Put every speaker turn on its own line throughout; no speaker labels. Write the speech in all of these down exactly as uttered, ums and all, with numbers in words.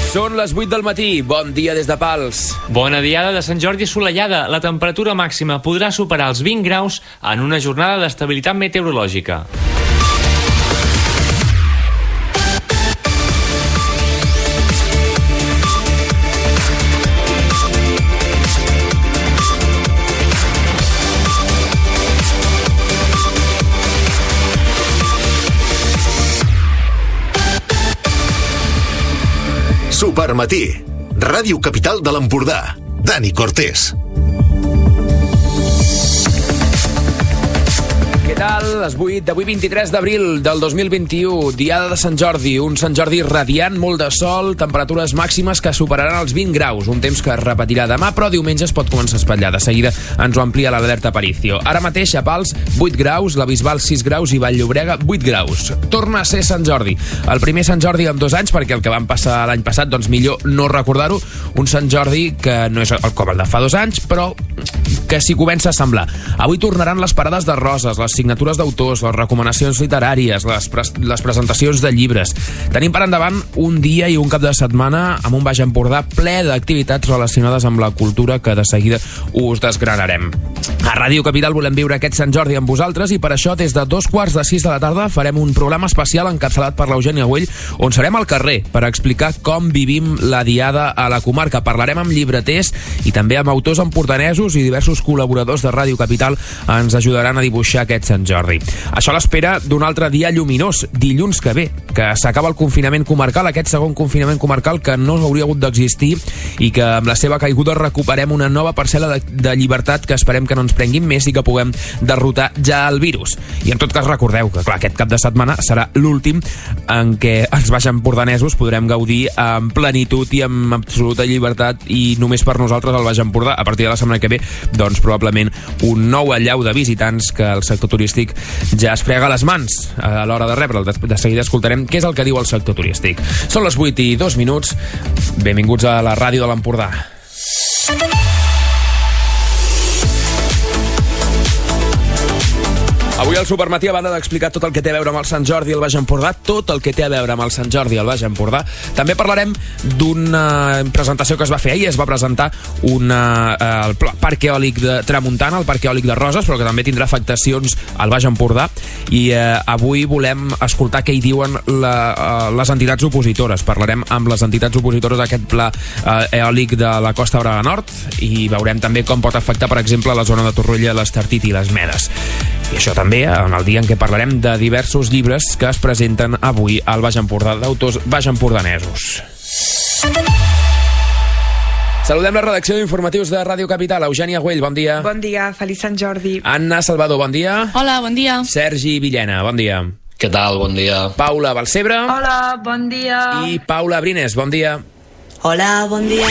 Són les vuit del matí. Bon dia des de Pals.
Bona diada de Sant Jordi assolellada. La temperatura màxima podrà superar els vint graus en una jornada d'estabilitat meteorològica.
Supermatí, Ràdio Capital de l'Empordà. Dani Cortés.
Què tal? Les vuit d'avui, vint-i-tres d'abril del dos mil vint-i-u, diada de Sant Jordi, un Sant Jordi radiant, molt de sol, temperatures màximes que superaran els vint graus, un temps que es repetirà demà, però diumenge es pot començar a espatllar. De seguida ens ho amplia l'alerta Aparicio. Ara mateix a Pals, vuit graus, la Bisbal sis graus i Vall-llobrega vuit graus. Torna a ser Sant Jordi. El primer Sant Jordi en dos anys, perquè el que van passar l'any passat, doncs millor no recordar-ho, un Sant Jordi que no és el com el de fa dos anys, però que s'hi comença a semblar. Avui tornaran les parades de roses, les signatures d'autors, les recomanacions literàries, les, pres les presentacions de llibres. Tenim per endavant un dia i un cap de setmana amb un Baix Empordà ple d'activitats relacionades amb la cultura que de seguida us desgranarem. A Ràdio Capital volem viure aquest Sant Jordi amb vosaltres i per això des de dos quarts de sis de la tarda farem un programa especial encapçalat per l'Eugènia Güell on serem al carrer per explicar com vivim la diada a la comarca. Parlarem amb llibreters i també amb autors empordanesos i diversos col·laboradors de Ràdio Capital ens ajudaran a dibuixar aquest Sant Jordi. Això a l'espera d'un altre dia lluminós, dilluns que ve, que s'acaba el confinament comarcal, aquest segon confinament comarcal que no hauria hagut d'existir i que amb la seva caiguda recuperem una nova parcel·la de, de llibertat que esperem que no ens prenguin més i que puguem derrotar ja el virus. I en tot cas recordeu que clar, aquest cap de setmana serà l'últim en què els baix empordanesos podrem gaudir amb plenitud i amb absoluta llibertat i només per nosaltres al Baix Empordà. A partir de la setmana que ve, doncs probablement un nou allau de visitants que el sector turístic ja es frega les mans a l'hora de rebre'l. De seguida escoltarem què és el que diu el sector turístic. Són les vuit i dos minuts. Benvinguts a la ràdio de l'Empordà. Avui al Supermatí, a banda d'explicar tot el que té a veure amb el Sant Jordi al Baix Empordà, tot el que té a veure amb el Sant Jordi al Baix Empordà, també parlarem d'una presentació que es va fer ahir. Es va presentar una, eh, el Parc Eòlic de Tramuntana, el Parc Eòlic de Roses, però que també tindrà afectacions al Baix Empordà. I eh, avui volem escoltar què hi diuen la, eh, les entitats opositores. Parlarem amb les entitats opositores d'aquest pla eh, eòlic de la Costa Brava Nord i veurem també com pot afectar, per exemple, la zona de Torroella, l'Estartit i les Medes. I això també en el dia en què parlarem de diversos llibres que es presenten avui al Baix Empordà d'autors baixempordanesos. Saludem la redacció d'informatius de Ràdio Capital. Eugènia Güell, bon dia.
Bon dia, feliç Sant Jordi.
Anna Salvador, bon dia.
Hola, bon dia.
Sergi Villena, bon dia.
Què tal, bon dia.
Paula Balcebre.
Hola, bon dia.
I Paula Brines, bon dia.
Hola, bon dia.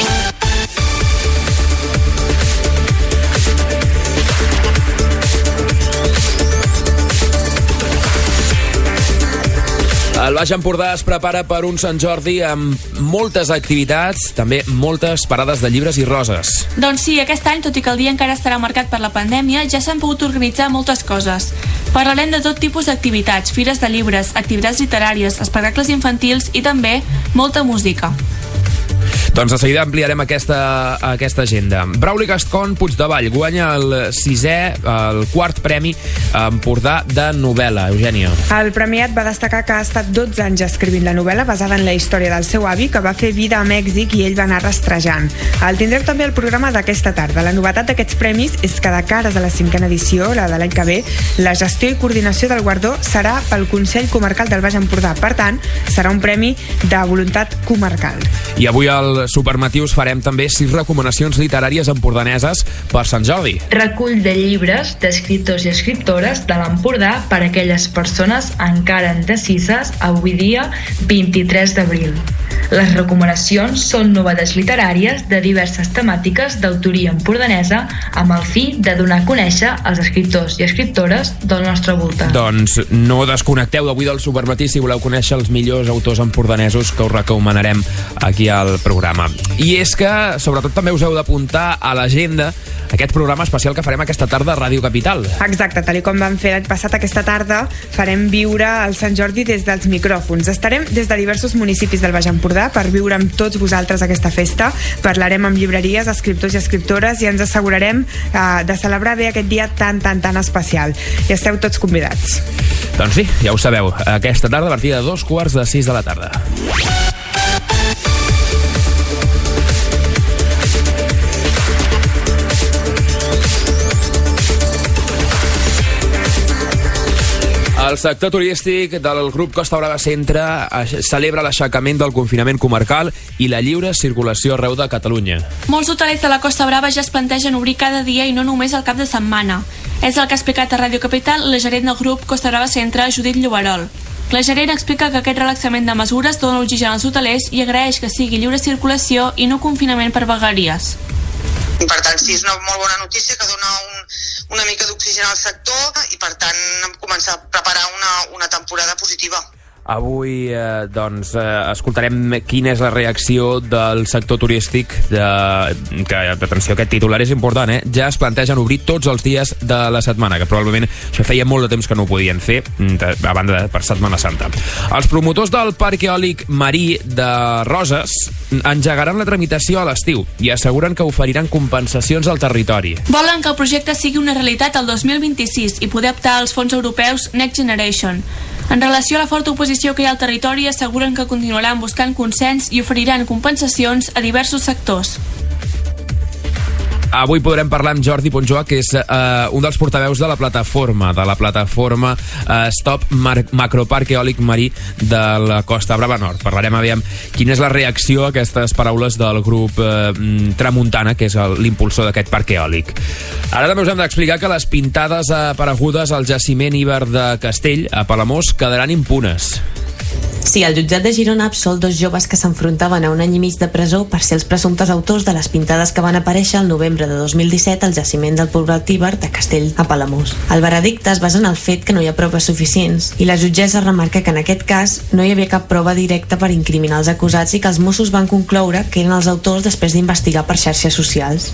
El Baix Empordà es prepara per un Sant Jordi amb moltes activitats, també moltes parades de llibres i roses.
Doncs sí, aquest any, tot i que el dia encara estarà marcat per la pandèmia, ja s'han pogut organitzar moltes coses. Parlarem de tot tipus d'activitats, fires de llibres, activitats literàries, espectacles infantils i també molta música.
Doncs de seguida ampliarem aquesta, aquesta agenda. Brauli Gascon Puigdevall guanya el sisè, el quart premi Empordà de novel·la. Eugènia.
El premiat va destacar que ha estat dotze anys escrivint la novel·la basada en la història del seu avi, que va fer vida a Mèxic i ell va anar rastrejant. El tindrem també al programa d'aquesta tarda. La novetat d'aquests premis és que de cares a la cinquena edició, la de l'any que ve, la gestió i coordinació del guardó serà pel Consell Comarcal del Baix Empordà. Per tant, serà un premi de voluntat comarcal.
I avui al Supermatí us farem també sis recomanacions literàries empordaneses per Sant Jordi.
Recull de llibres d'escriptors i escriptores de l'Empordà per a aquelles persones encara indecises avui dia vint-i-tres d'abril. Les recomanacions són novetats literàries de diverses temàtiques d'autoria empordanesa amb el fi de donar a conèixer els escriptors i escriptores del nostre voltant.
Doncs no desconnecteu d'avui del Supermatí si voleu conèixer els millors autors empordanesos que us recomanarem aquí al programa. I és que, sobretot, també us heu d'apuntar a l'agenda aquest programa especial que farem aquesta tarda a Ràdio Capital.
Exacte, tal com vam fer l'any passat, aquesta tarda farem viure el Sant Jordi des dels micròfons. Estarem des de diversos municipis del Baix Empordà l'Empordà per viure amb tots vosaltres aquesta festa. Parlarem amb llibreries, escriptors i escriptores i ens assegurarem eh, de celebrar bé aquest dia tan, tan, tan especial. I esteu tots convidats.
Doncs sí, ja ho sabeu, aquesta tarda a partir de dos quarts de sis de la tarda. El sector turístic del grup Costa Brava Centre celebra l'aixecament del confinament comarcal i la lliure circulació arreu de Catalunya.
Molts hotelers de la Costa Brava ja es plantegen obrir cada dia i no només el cap de setmana. És el que ha explicat a Ràdio Capital la gerent del grup Costa Brava Centre, Judit Lloberol. La gerent explica que aquest relaxament de mesures dona oxigen als hotelers i agraeix que sigui lliure circulació i no confinament per vegueries.
Per tant, sí, és una molt bona notícia que dona un, una mica d'oxigen al sector i, per tant, començar a preparar una, una temporada positiva.
Avui, eh, doncs, eh, escoltarem quina és la reacció del sector turístic, de, que, atenció, aquest titular és important, eh? Ja es plantegen obrir tots els dies de la setmana, que probablement això feia molt de temps que no ho podien fer, de, a banda de per Setmana Santa. Els promotors del Parc Eòlic Marí de Roses engegaran la tramitació a l'estiu i asseguren que oferiran compensacions al territori.
Volen que el projecte sigui una realitat el dos mil vint-i-sis i poder optar als fons europeus Next Generation. En relació a la forta oposició que hi ha al territori, asseguren que continuaran buscant consens i oferiran compensacions a diversos sectors.
Avui podrem parlar amb Jordi Ponjoa, que és uh, un dels portaveus de la plataforma, de la plataforma uh, Stop Mar Macroparc Eòlic Marí de la Costa Brava Nord. Parlarem a veure quina és la reacció a aquestes paraules del grup uh, Tramuntana, que és l'impulsor d'aquest parc eòlic. Ara també us hem d'explicar que les pintades aparegudes al jaciment Iber de Castell, a Palamós, quedaran impunes.
Sí, el jutjat de Girona ha absolt dos joves que s'enfrontaven a un any i mig de presó per ser els presumptes autors de les pintades que van aparèixer el novembre de dos mil disset al jaciment del poblat Iber de Castell, a Palamós. El veredicte es basa en el fet que no hi ha proves suficients i la jutgessa remarca que en aquest cas no hi havia cap prova directa per incriminar els acusats i que els Mossos van concloure que eren els autors després d'investigar per xarxes socials.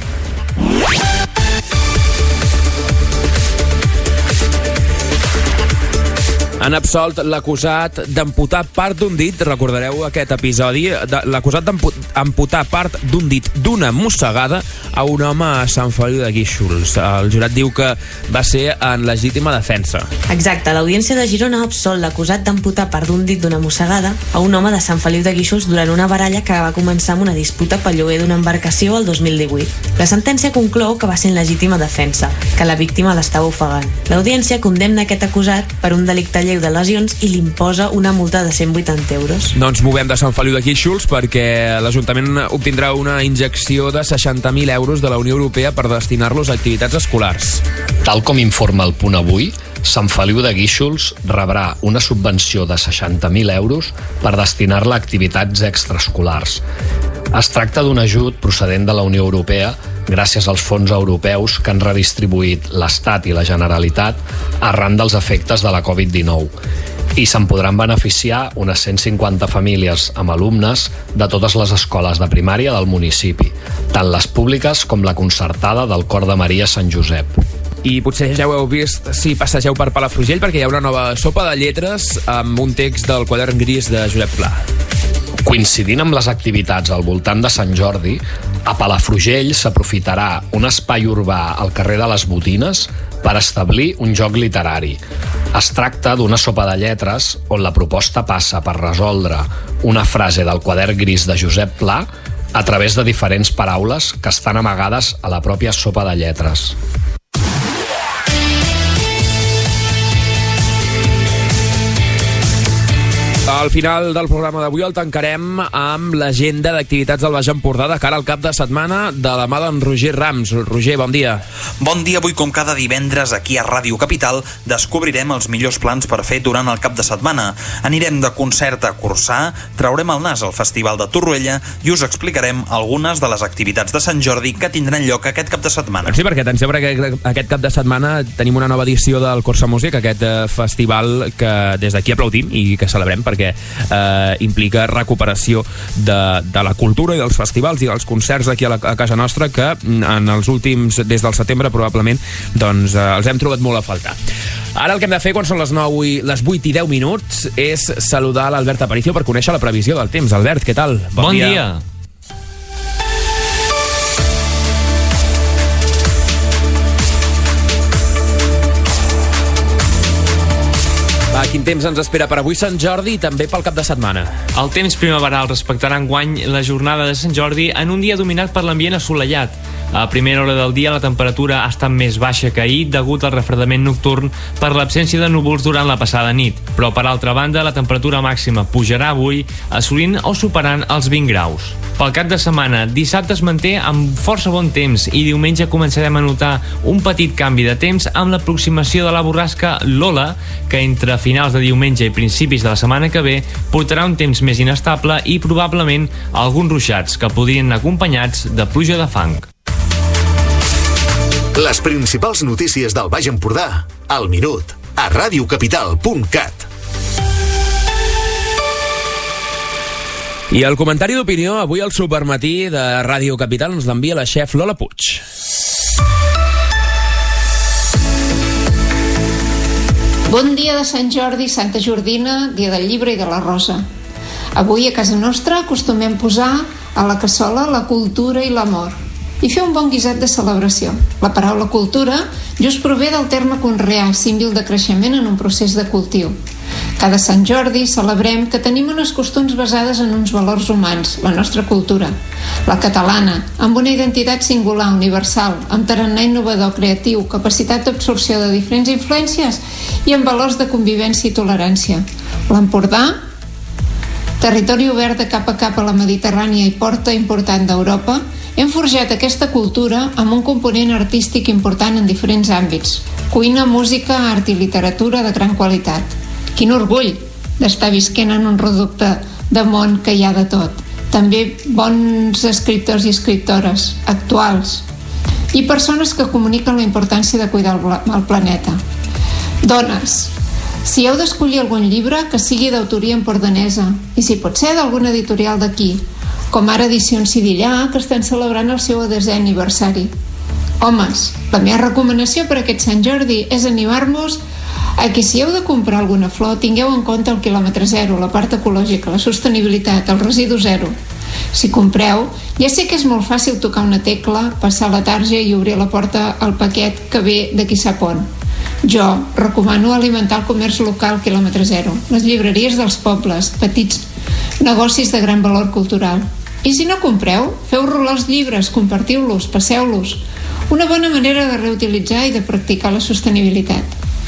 Han absolt l'acusat d'amputar part d'un dit, recordareu aquest episodi, l'acusat d'amputar part d'un dit d'una mossegada a un home a Sant Feliu de Guíxols. El jurat diu que va ser en legítima defensa.
Exacte, l'Audiència de Girona ha absolt l'acusat d'amputar part d'un dit d'una mossegada a un home de Sant Feliu de Guíxols durant una baralla que va començar amb una disputa pel lloguer d'una embarcació el dos mil divuit. La sentència conclou que va ser en legítima defensa, que la víctima l'estava ofegant. L'Audiència condemna aquest acusat per un delicte lleu de lesions i li imposa una multa de cent vuitanta euros.
No ens movem de Sant Feliu de Guíxols perquè l'Ajuntament obtindrà una injecció de seixanta mil euros de la Unió Europea per destinar-los a activitats escolars.
Tal com informa el Punt Avui, Sant Feliu de Guíxols rebrà una subvenció de seixanta mil euros per destinar-la a activitats extraescolars. Es tracta d'un ajut procedent de la Unió Europea gràcies als fons europeus que han redistribuït l'Estat i la Generalitat arran dels efectes de la covid dinou. I se'n podran beneficiar unes cent cinquanta famílies amb alumnes de totes les escoles de primària del municipi, tant les públiques com la concertada del Cor de Maria Sant Josep.
I potser ja ho heu vist si passegeu per Palafrugell, perquè hi ha una nova sopa de lletres amb un text del Quadern Gris de Josep Pla.
Coincidint amb les activitats al voltant de Sant Jordi, a Palafrugell s'aprofitarà un espai urbà al carrer de les Botines per establir un joc literari. Es tracta d'una sopa de lletres on la proposta passa per resoldre una frase del Quadern Gris de Josep Pla a través de diferents paraules que estan amagades a la pròpia sopa de lletres.
Al final del programa d'avui el tancarem amb l'agenda d'activitats del Baix Empordà de cara al cap de setmana de la mà d'en Roger Rams. Roger, bon dia.
Bon dia. Avui, com cada divendres, aquí a Ràdio Capital, descobrirem els millors plans per fer durant el cap de setmana. Anirem de concert a Corçà, traurem el nas al Festival de Torroella i us explicarem algunes de les activitats de Sant Jordi que tindran lloc aquest cap de setmana.
Sí, perquè atenció, perquè aquest cap de setmana tenim una nova edició del Corçà Músic, aquest festival que des d'aquí aplaudim i que celebrem, perquè perquè eh, implica recuperació de, de la cultura i dels festivals i dels concerts aquí a, la, a casa nostra, que en els últims, des del setembre probablement, doncs eh, els hem trobat molt a faltar. Ara el que hem de fer quan són les nou i les vuit i deu minuts és saludar l'Albert Aparicio per conèixer la previsió del temps. Albert, què tal?
Bon, bon dia. dia.
Va, quin temps ens espera per avui Sant Jordi i també pel cap de setmana?
El temps primaveral respectarà enguany la jornada de Sant Jordi en un dia dominat per l'ambient assolellat. A primera hora del dia la temperatura ha estat més baixa que ahir degut al refredament nocturn per l'absència de núvols durant la passada nit. Però, per altra banda, la temperatura màxima pujarà avui, assolint o superant els vint graus. Pel cap de setmana, dissabte es manté amb força bon temps i diumenge començarem a notar un petit canvi de temps amb l'aproximació de la borrasca Lola, que entre finals de diumenge i principis de la setmana que ve portarà un temps més inestable i probablement alguns ruixats que podrien anar acompanyats de pluja de fang.
Les principals notícies del Baix Empordà, al minut, a radiocapital punt cat.
I el comentari d'opinió avui al Supermatí de Ràdio Capital ens l'envia la xef Lola Puig.
Bon dia de Sant Jordi, Santa Jordina, dia del llibre i de la rosa. Avui a casa nostra acostumem posar a la cassola la cultura i l'amor i fer un bon guisat de celebració. La paraula cultura just prové del terme conrear, símbol de creixement en un procés de cultiu. Cada Sant Jordi celebrem que tenim unes costums basades en uns valors humans, la nostra cultura, la catalana, amb una identitat singular, universal, amb tarannà innovador, creatiu, capacitat d'absorció de diferents influències i amb valors de convivència i tolerància. L'Empordà, territori obert de cap a cap a la Mediterrània i porta important d'Europa, hem forjat aquesta cultura amb un component artístic important en diferents àmbits: cuina, música, art i literatura de gran qualitat. Quin orgull d'estar visquent en un reducte de món que hi ha de tot. També bons escriptors i escriptores actuals i persones que comuniquen la importància de cuidar el planeta. Dones, si heu d'escollir algun llibre, que sigui d'autoria empordanesa i, si pot ser, d'algun editorial d'aquí, com ara Edicions Sidillà, que estan celebrant el seu desè aniversari. Homes, la meva recomanació per aquest Sant Jordi és animar-vos a que, si heu de comprar alguna flor, tingueu en compte el quilòmetre zero, la part ecològica, la sostenibilitat, el residu zero. Si compreu, ja sé que és molt fàcil tocar una tecla, passar la tarja i obrir la porta al paquet que ve de qui sap on. Jo recomano alimentar el comerç local quilòmetre zero, les llibreries dels pobles, petits negocis de gran valor cultural. I si no compreu, feu rolar els llibres, compartiu-los, passeu-los. Una bona manera de reutilitzar i de practicar la sostenibilitat.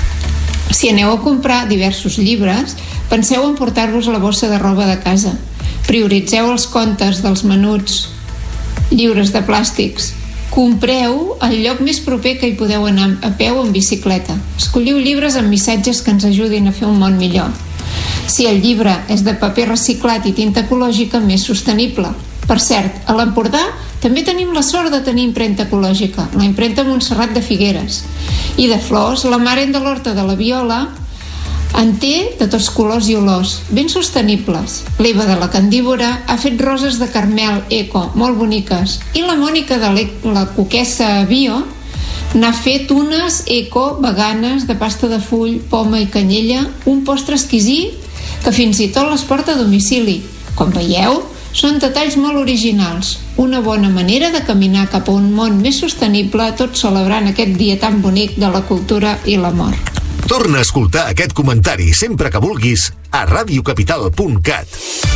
Si aneu a comprar diversos llibres, penseu en portar-vos la bossa de roba de casa. Prioritzeu els comptes dels menuts lliures de plàstics. Compreu el lloc més proper que hi podeu anar a peu o en bicicleta. Escolliu llibres amb missatges que ens ajudin a fer un món millor. Si el llibre és de paper reciclat i tinta ecològica, més sostenible. Per cert, a l'Empordà també tenim la sort de tenir impremta ecològica, la impremta Montserrat de Figueres. I de flors, la Mare de l'Horta de la Viola en té de tots colors i olors, ben sostenibles. L'Eva de la Candívora ha fet roses de carmel eco, molt boniques. I la Mònica de la Coquessa Bio n'ha fet unes eco veganes de pasta de full, poma i canyella, un postre exquisit que fins i tot les porta a domicili. Com veieu, són detalls molt originals. Una bona manera de caminar cap a un món més sostenible, tot celebrant aquest dia tan bonic de la cultura i l'amor.
Torna a escoltar aquest comentari sempre que vulguis a radiocapital punt cat.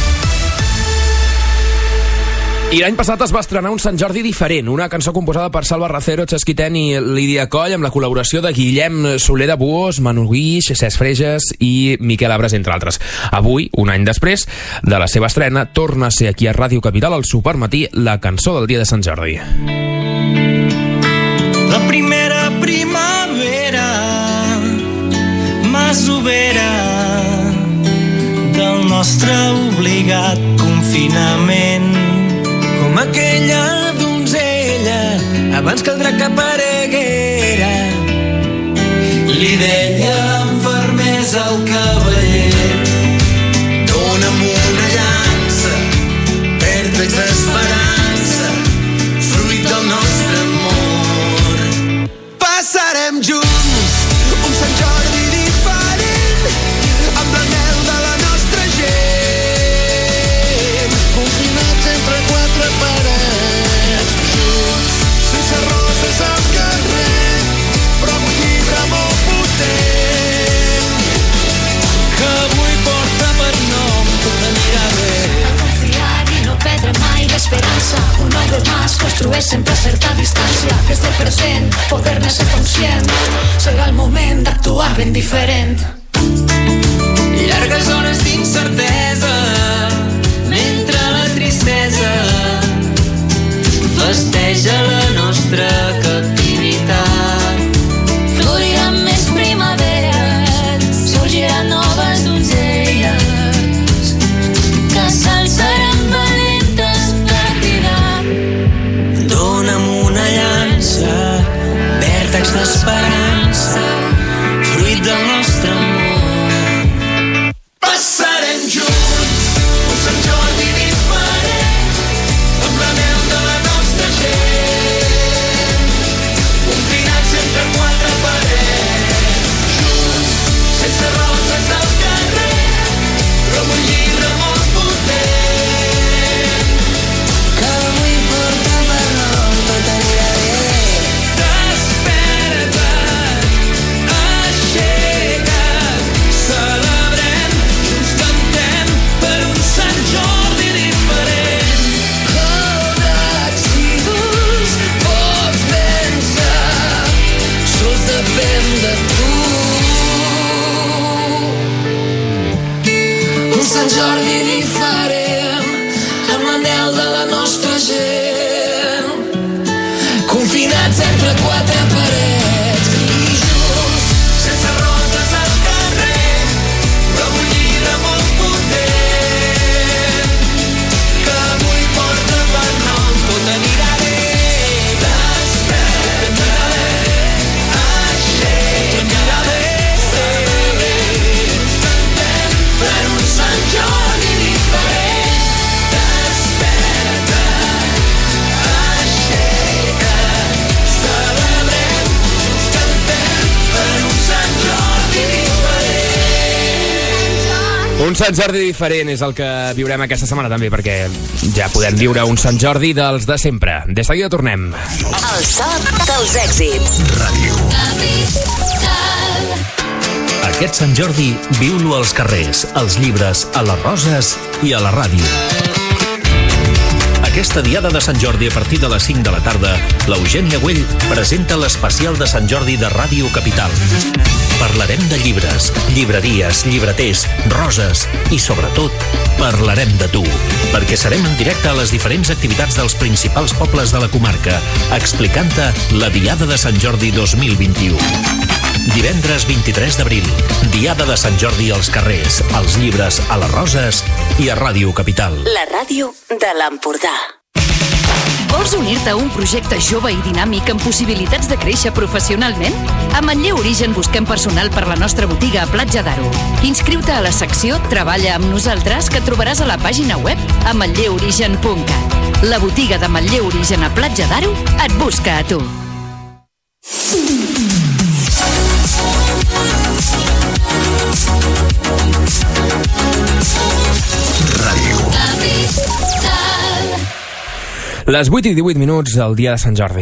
I l'any passat es va estrenar un Sant Jordi diferent, una cançó composada per Salva Racero, Chesquiten i Lídia Coll, amb la col·laboració de Guillem Soler de Buós, Manu Guix, Cesc Freges i Miquel Abres, entre altres. Avui, un any després de la seva estrena, torna a ser aquí a Ràdio Capital, al Supermatí, la cançó del dia de Sant Jordi.
La primera primavera masovera del nostre obligat confinament. Com aquella donzella abans que el drac apareguera, li deia amb fermesa al cavaller:
construeix sempre certa distància des del present, poder-ne ser conscient. Serà el moment d'actuar ben diferent.
Llargues hores d'incertesa mentre la tristesa festeja la nostra captivitat.
Floriran més primaveres, sorgiran noves donzelles que s'alçaran valentes per cridar.
Dóna'm una llança, vèrtex d'esperança, fruit del nostre amor. Passarem junts un Sant Jordi diferent, amb la neu de la nostra gent, confinats entre quatre parets, junts, sense roses al carrer, però amb un llibre molt potent, que avui porta per nom tot anirà bé. Desperta't, aixeca't, celebrem, junts cantem per un Sant Jordi diferent. Codats i durs, pots vèncer, sols depèn de tu. Un Sant Jordi diferent, amb l'anhel de la nostra gent, confinats entre quatre parets i junts, sense roses al carrer, però amb un llibre molt potent, que avui porta per nom tot anirà bé. Desperta't, aixeca't, tot anirà bé. Cantem per un Sant Jordi diferent. Desperta't, aixeca't, celebrem, cantem per un Sant Jordi diferent.
Un Sant Jordi diferent és el que viurem aquesta setmana també, perquè ja podem viure un Sant Jordi dels de sempre. De seguida tornem.
El so dels èxits.
Ràdio.
Aquest Sant Jordi viu-lo als carrers, als llibres, a les roses i a la ràdio. Aquesta diada de Sant Jordi a partir de les cinc de la tarda, l'Eugènia Güell presenta l'especial de Sant Jordi de Ràdio Capital. Parlarem de llibres, llibreries, llibreters, roses i, sobretot, parlarem de tu, perquè serem en directe a les diferents activitats dels principals pobles de la comarca, explicant-te la Diada de Sant Jordi dos mil vint-i-u. Divendres vint-i-tres d'abril, Diada de Sant Jordi als carrers, als llibres, a les roses i a Ràdio Capital.
La ràdio de l'Empordà.
Vols unir-te a un projecte jove i dinàmic amb possibilitats de créixer professionalment? A Manlleu Origen busquem personal per la nostra botiga a Platja d'Aro. Inscriu-te a la secció Treballa amb nosaltres que trobaràs a la pàgina web a manlleu origen punt cat. La botiga de Manlleu Origen a Platja d'Aro et busca a tu.
Les vuit i divuit minuts del dia de Sant Jordi.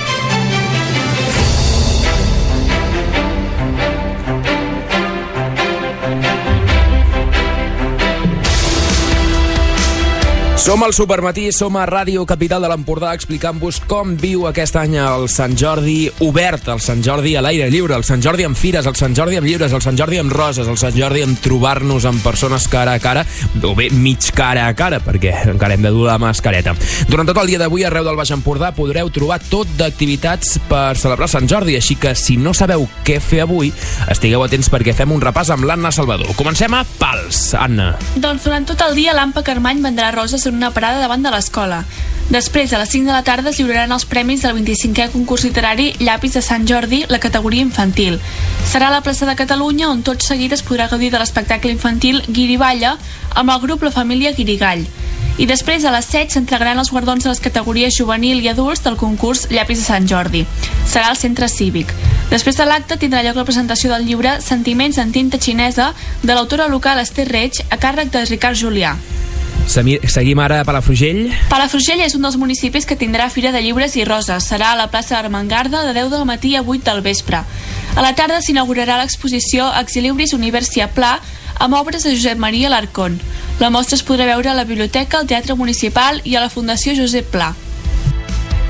Som al Supermatí, som a Ràdio Capital de l'Empordà explicant-vos com viu aquest any el Sant Jordi obert, el Sant Jordi a l'aire lliure, el Sant Jordi amb fires, el Sant Jordi amb llibres, el Sant Jordi amb roses, el Sant Jordi amb trobar-nos amb persones cara a cara, o bé mig cara a cara, perquè encara hem de dur la mascareta. Durant tot el dia d'avui, arreu del Baix Empordà, podreu trobar tot d'activitats per celebrar Sant Jordi, així que si no sabeu què fer avui, estigueu atents perquè fem un repàs amb l'Anna Salvador. Comencem a Pals. Anna.
Doncs durant tot el dia l'Ampa Carmany vendrà roses en una parada davant de l'escola. Després, a les cinc de la tarda, es lliuraran els premis del vint-i-cinquè concurs literari Llapis de Sant Jordi, la categoria infantil. Serà a la plaça de Catalunya, on tot seguit es podrà gaudir de l'espectacle infantil Guiriballa amb el grup La Família Guirigall. I després, a les set, s'entregaran els guardons de les categories juvenil i adults del concurs Llapis de Sant Jordi. Serà al centre cívic. Després de l'acte tindrà lloc la presentació del llibre Sentiments en tinta xinesa de l'autora local Esther Reig a càrrec de Ricard Julià.
Seguim ara a Palafrugell.
Palafrugell és un dels municipis que tindrà Fira de Llibres i Roses. Serà a la plaça d'Armengarda de deu del matí a vuit del vespre. A la tarda s'inaugurarà l'exposició Exilibris Universia Pla amb obres de Josep Maria Alarcón. La mostra es podrà veure a la biblioteca, al Teatre Municipal i a la Fundació Josep Pla.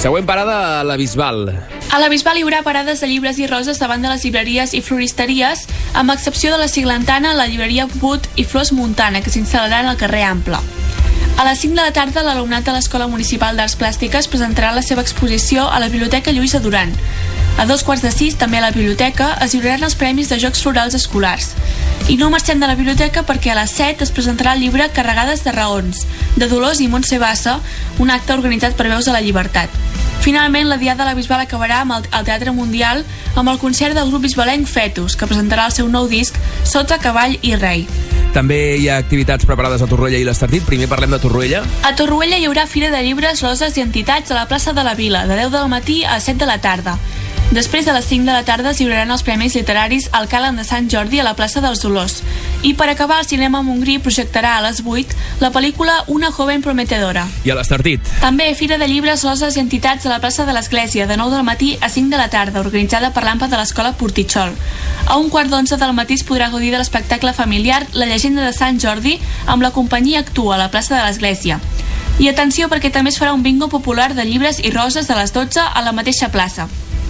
Següent parada a la Bisbal.
A la Bisbal hi haurà parades de llibres i roses davant de les llibreries i floristeries, amb excepció de la Siglantana, la llibreria Put i Flors Montana, que s'instal·laran al carrer Ample. A les cinc de la tarda, l'alumnat de l'Escola Municipal d'Arts Plàstiques presentarà la seva exposició a la Biblioteca Lluïsa Duran. A dos quarts de sis, també a la biblioteca, es lliuraran els premis de Jocs Florals Escolars. I no marxem de la biblioteca perquè a les set es presentarà el llibre Carregades de raons, de Dolors i Montse Bassa, un acte organitzat per Veus de la Llibertat. Finalment, la Diada de la Bisbal acabarà amb el, el Teatre Mundial amb el concert del grup bisbalenc Fetus, que presentarà el seu nou disc Sota, Cavall i Rei.
També hi ha activitats preparades a Torroella i l'Estartit. Primer parlem de Torroella.
A Torroella hi haurà Fira de Llibres, Roses i Entitats a la plaça de la Vila, de deu del matí a set de la tarda. Després de les cinc de la tarda es lliuraran els Premis Literaris al Calen de Sant Jordi a la plaça dels Dolors. I per acabar, el Cinema Montgrí projectarà a les vuit la pel·lícula Una joven prometedora.
I a l'Estartit.
També Fira de Llibres, Roses i Entitats a la plaça de l'Església, de nou del matí a cinc de la tarda, organitzada per l'A M P A de l'Escola Portitxol. A un quart d'onze del matí es podrà gaudir de l'espectacle familiar La llegenda de Sant Jordi amb la companyia Actua a la plaça de l'Església. I atenció, perquè també es farà un bingo popular de llibres i roses a les dotze a la mateixa plaça.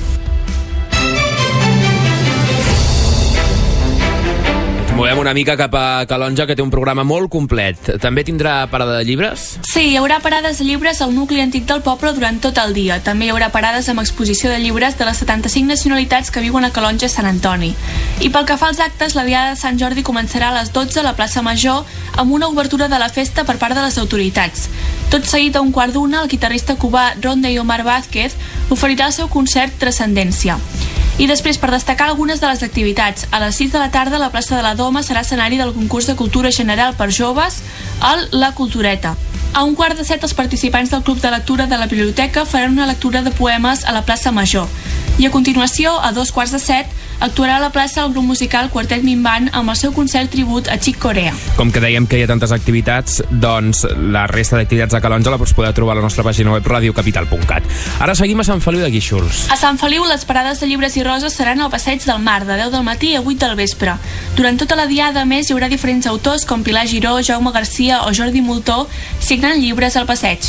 Movem una mica cap a Calonja, que té un programa molt complet. També tindrà parada de llibres?
Sí, hi haurà parades de llibres al nucli antic del poble durant tot el dia. També hi haurà parades amb exposició de llibres de les setanta-cinc nacionalitats que viuen a Calonja i Sant Antoni. I pel que fa als actes, la Diada de Sant Jordi començarà a les dotze a la plaça Major amb una obertura de la festa per part de les autoritats. Tot seguit, a un quart d'una, el guitarrista cubà Ronde i Omar Vázquez oferirà el seu concert Transcendència. I després, per destacar algunes de les activitats, a les sis de la tarda la plaça de la Doma serà escenari del concurs de cultura general per joves, el La Cultureta. A un quart de set, els participants del Club de Lectura de la Biblioteca faran una lectura de poemes a la plaça Major. I a continuació, a dos quarts de set, actuarà a la plaça el grup musical Quartet Minvan amb el seu concert tribut a Chick Corea.
Com que dèiem que hi ha tantes activitats, doncs la resta d'activitats de Calonja la pots poder trobar a la nostra pàgina web radiocapital punt cat. Ara seguim a Sant Feliu de Guíxols.
A Sant Feliu, les parades de llibres i roses seran al Passeig del Mar, de deu del matí a vuit del vespre. Durant tota la diada, a més, hi haurà diferents autors com Pilar Giró, Jaume Garcia o Jordi Moltó signant llibres al passeig.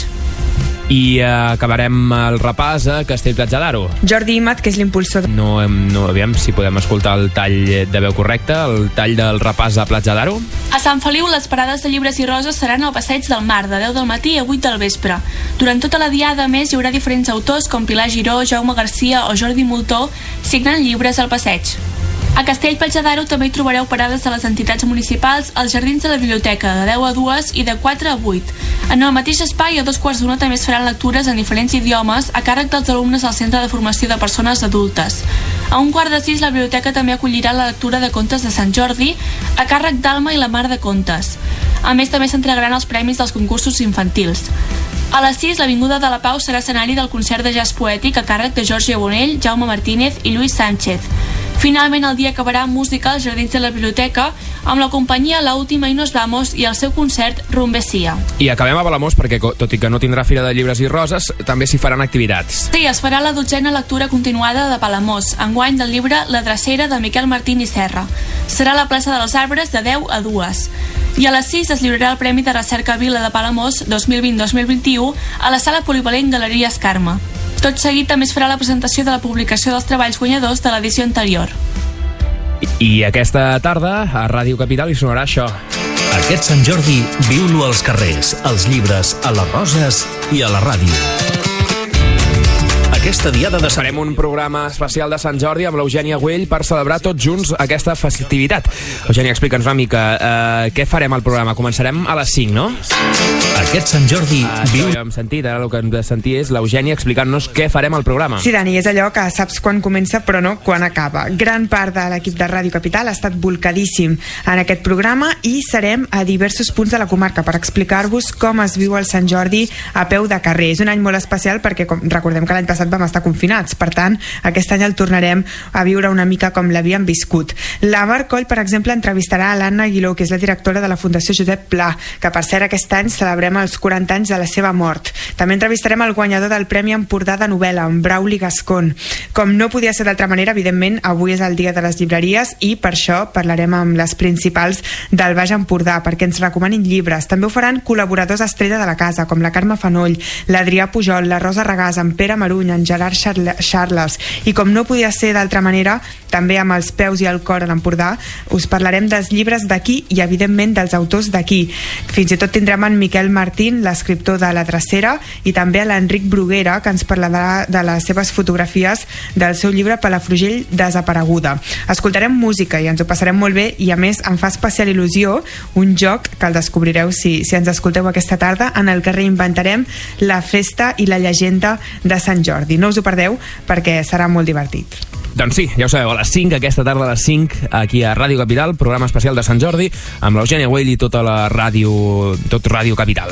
I uh, acabarem el repàs a Castellplatja d'Aro.
Jordi Imat, que és l'impulsor.
No, no, aviam si podem escoltar el tall de veu correcte, el tall del repàs a Platja d'Aro.
A Sant Feliu, les parades de llibres i roses seran al Passeig del Mar, de deu del matí a vuit del vespre. Durant tota la diada, a més, hi haurà diferents autors com Pilar Giró, Jaume Garcia o Jordi Moltó signant llibres al passeig. A Castellplatja d'Aro també hi trobareu parades de les entitats municipals als jardins de la biblioteca, de deu a dues i de quatre a vuit. En el mateix espai, a dos quarts d'una, també es faran lectures en diferents idiomes a càrrec dels alumnes al Centre de Formació de Persones Adultes. A un quart de sis, la biblioteca també acollirà la lectura de contes de Sant Jordi a càrrec d'Alma i la Mar de Contes. A més, també s'entregaran els premis dels concursos infantils. A les sis, l'Avinguda de la Pau serà escenari del concert de jazz poètic a càrrec de Jorge Bonell, Jaume Martínez i Lluís Sánchez. Finalment, el dia acabarà amb música als jardins de la biblioteca amb la companyia La Última y Nos Vamos i el seu concert Rumbesia.
I acabem a Palamós perquè, tot i que no tindrà Fira de Llibres i Roses, també s'hi faran activitats.
Sí, es farà la dotzena lectura continuada de Palamós, enguany del llibre La Drecera de Miquel Martín i Serra. Serà a la plaça dels Arbres de deu a dues. I a les sis es lliurarà el Premi de Recerca Vila de Palamós dos mil vint dos mil vint-i-u a la sala polivalent Galeries Carme. Tot seguit també es farà la presentació de la publicació dels treballs guanyadors de l'edició anterior.
I aquesta tarda a Ràdio Capital hi sonarà això.
Aquest Sant Jordi viu-lo als carrers, als llibres, a les roses i a la ràdio. Aquesta diada de...
Farem un programa especial de Sant Jordi amb l'Eugènia Güell per celebrar tots junts aquesta festivitat. Eugènia, explica'ns una mica eh, què farem al programa. Començarem a les cinc, no?
Aquest Sant Jordi
ah,
viu...
Ja hem sentit, ara el que hem de sentir és l'Eugènia explicant-nos què farem al programa.
Sí, Dani, és allò que saps quan comença però no quan acaba. Gran part de l'equip de Ràdio Capital ha estat volcadíssim en aquest programa i serem a diversos punts de la comarca per explicar-vos com es viu el Sant Jordi a peu de carrer. És un any molt especial perquè com recordem que l'any passat vam estar confinats. Per tant, aquest any el tornarem a viure una mica com l'havíem viscut. La Mar Coll, per exemple, entrevistarà a l'Anna Aguiló, que és la directora de la Fundació Josep Pla, que per cert aquest any celebrem els quaranta anys de la seva mort. També entrevistarem el guanyador del Premi Empordà de novel·la, en Brauli Gascon. Com no podia ser d'altra manera, evidentment, avui és el dia de les llibreries i per això parlarem amb les principals del Baix Empordà, perquè ens recomanin llibres. També ho faran col·laboradors estrella de la casa, com la Carme Fanoll, l'Adrià Pujol, la Rosa Regàs, en Pere Maruny, en Gerard Charles. I com no podia ser d'altra manera, també amb els peus i el cor a l'Empordà, us parlarem dels llibres d'aquí i, evidentment, dels autors d'aquí. Fins i tot tindrem en Miquel Martín, l'escriptor de La Drecera, i també a l'Enric Bruguera, que ens parlarà de les seves fotografies del seu llibre Palafrugell desapareguda. Escoltarem música i ens ho passarem molt bé, i a més em fa especial il·lusió un joc que el descobrireu si, si ens escolteu aquesta tarda, en el que reinventarem la festa i la llegenda de Sant Jordi. No us ho perdeu perquè serà molt divertit.
Doncs sí, ja ho sabeu, a les cinc, aquesta tarda a les cinc, aquí a Ràdio Capital, programa especial de Sant Jordi, amb l'Eugènia Güell i tota la ràdio, tot Ràdio Capital.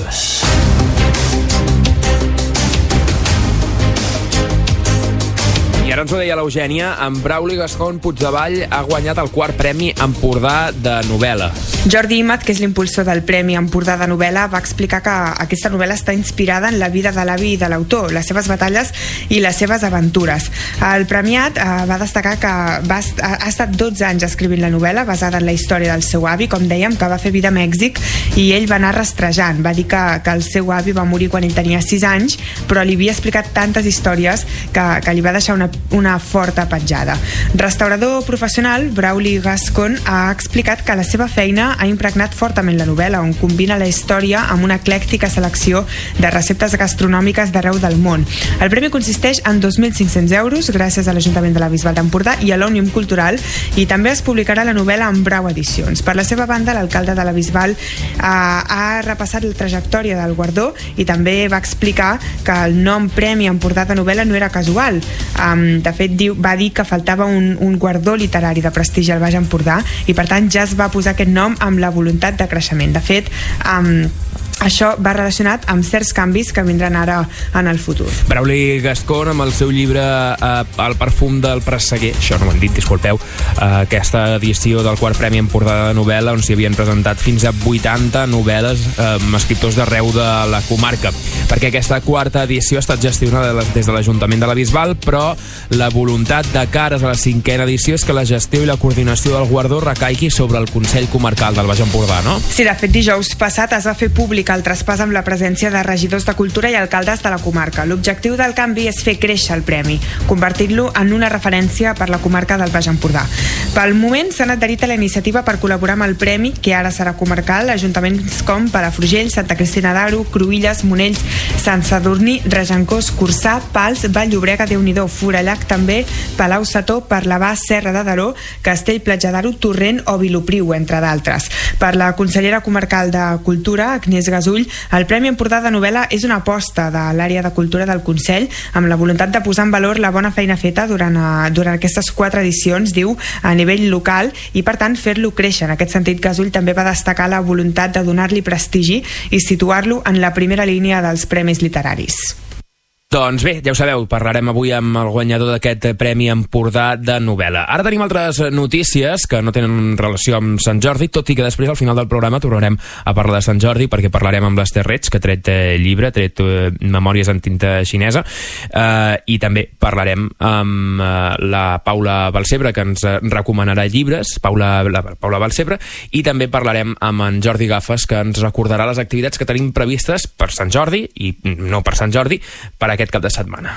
I ara ens ho deia l'Eugènia, en Brauli Gascon Puigdevall ha guanyat el quart Premi Empordà de novel·la.
Jordi Imat, que és l'impulsor del Premi Empordà de novel·la, va explicar que aquesta novel·la està inspirada en la vida de l'avi i de l'autor, les seves batalles i les seves aventures. El premiat eh, va destacar que va, ha estat dotze anys escrivint la novel·la, basada en la història del seu avi, com dèiem, que va fer vida a Mèxic, i ell va anar rastrejant. Va dir que, que el seu avi va morir quan ell tenia sis anys, però li havia explicat tantes històries que, que li va deixar una una forta petjada. Restaurador professional, Brauli Gascon ha explicat que la seva feina ha impregnat fortament la novel·la, on combina la història amb una eclèctica selecció de receptes gastronòmiques d'arreu del món. El premi consisteix en dos mil cinc-cents euros gràcies a l'Ajuntament de la Bisbal d'Empordà i a l'Òmnium Cultural, i també es publicarà la novel·la en Brau Edicions. Per la seva banda, l'alcalde de la Bisbal eh, ha repassat la trajectòria del guardó i també va explicar que el nom Premi Empordà de novel·la no era casual. Um, de fet, diu, va dir que faltava un, un guardó literari de prestigi al Baix Empordà, i per tant ja es va posar aquest nom amb la voluntat de creixement. De fet, um, això va relacionat amb certs canvis que vindran ara en el futur.
Brauli Gascon, amb el seu llibre eh, El perfum del presseguer, això no m'han dit, disculpeu, eh, aquesta edició del quart Premi Empordà de novel·la, on s'hi havien presentat fins a vuitanta novel·les eh, amb escriptors d'arreu de la comarca, perquè aquesta quarta edició ha estat gestionada des de l'Ajuntament de la Bisbal, però la voluntat de cares a la cinquena edició és que la gestió i la coordinació del guardó recaigui sobre el Consell Comarcal del Baix Empordà, no?
Sí, de fet, dijous passat es va fer públic el traspàs amb la presència de regidors de cultura i alcaldes de la comarca. L'objectiu del canvi és fer créixer el premi, convertir-lo en una referència per la comarca del Baix Empordà. Pel moment s'han adherit a la iniciativa per col·laborar amb el premi, que ara serà comarcal, ajuntaments com Palafrugell, Santa Cristina d'Aro, Cruïlles, Monells, Sant Sadurní, Regencós, Corçà, Pals, Vall-llobrega, Déu-n'hi-do, Forallac, també Palau-Setó, Parlavà, Serra de Daró, Castell, Platja d'Aro, Torrent o Vilopriu, entre d'altres. Per la consellera comarcal de Cultura, Agnès Gasull, el Premi Empordà de novel·la és una aposta de l'àrea de cultura del Consell, amb la voluntat de posar en valor la bona feina feta durant, a, durant aquestes quatre edicions, diu, a nivell local, i per tant fer-lo créixer. En aquest sentit, Gasull també va destacar la voluntat de donar-li prestigi i situar-lo en la primera línia dels premis literaris.
Doncs bé, ja ho sabeu, parlarem avui amb el guanyador d'aquest Premi Empordà de novel·la. Ara tenim altres notícies que no tenen relació amb Sant Jordi, tot i que després, al final del programa, tornarem a parlar de Sant Jordi, perquè parlarem amb l'Ester Reig, que ha tret eh, llibre, ha tret eh, Memòries en tinta xinesa, eh, i també parlarem amb eh, la Paula Balcebre, que ens recomanarà llibres, Paula, la Paula Balcebre, i també parlarem amb en Jordi Gafes, que ens recordarà les activitats que tenim previstes per Sant Jordi, i no per Sant Jordi, per aquest cap de setmana.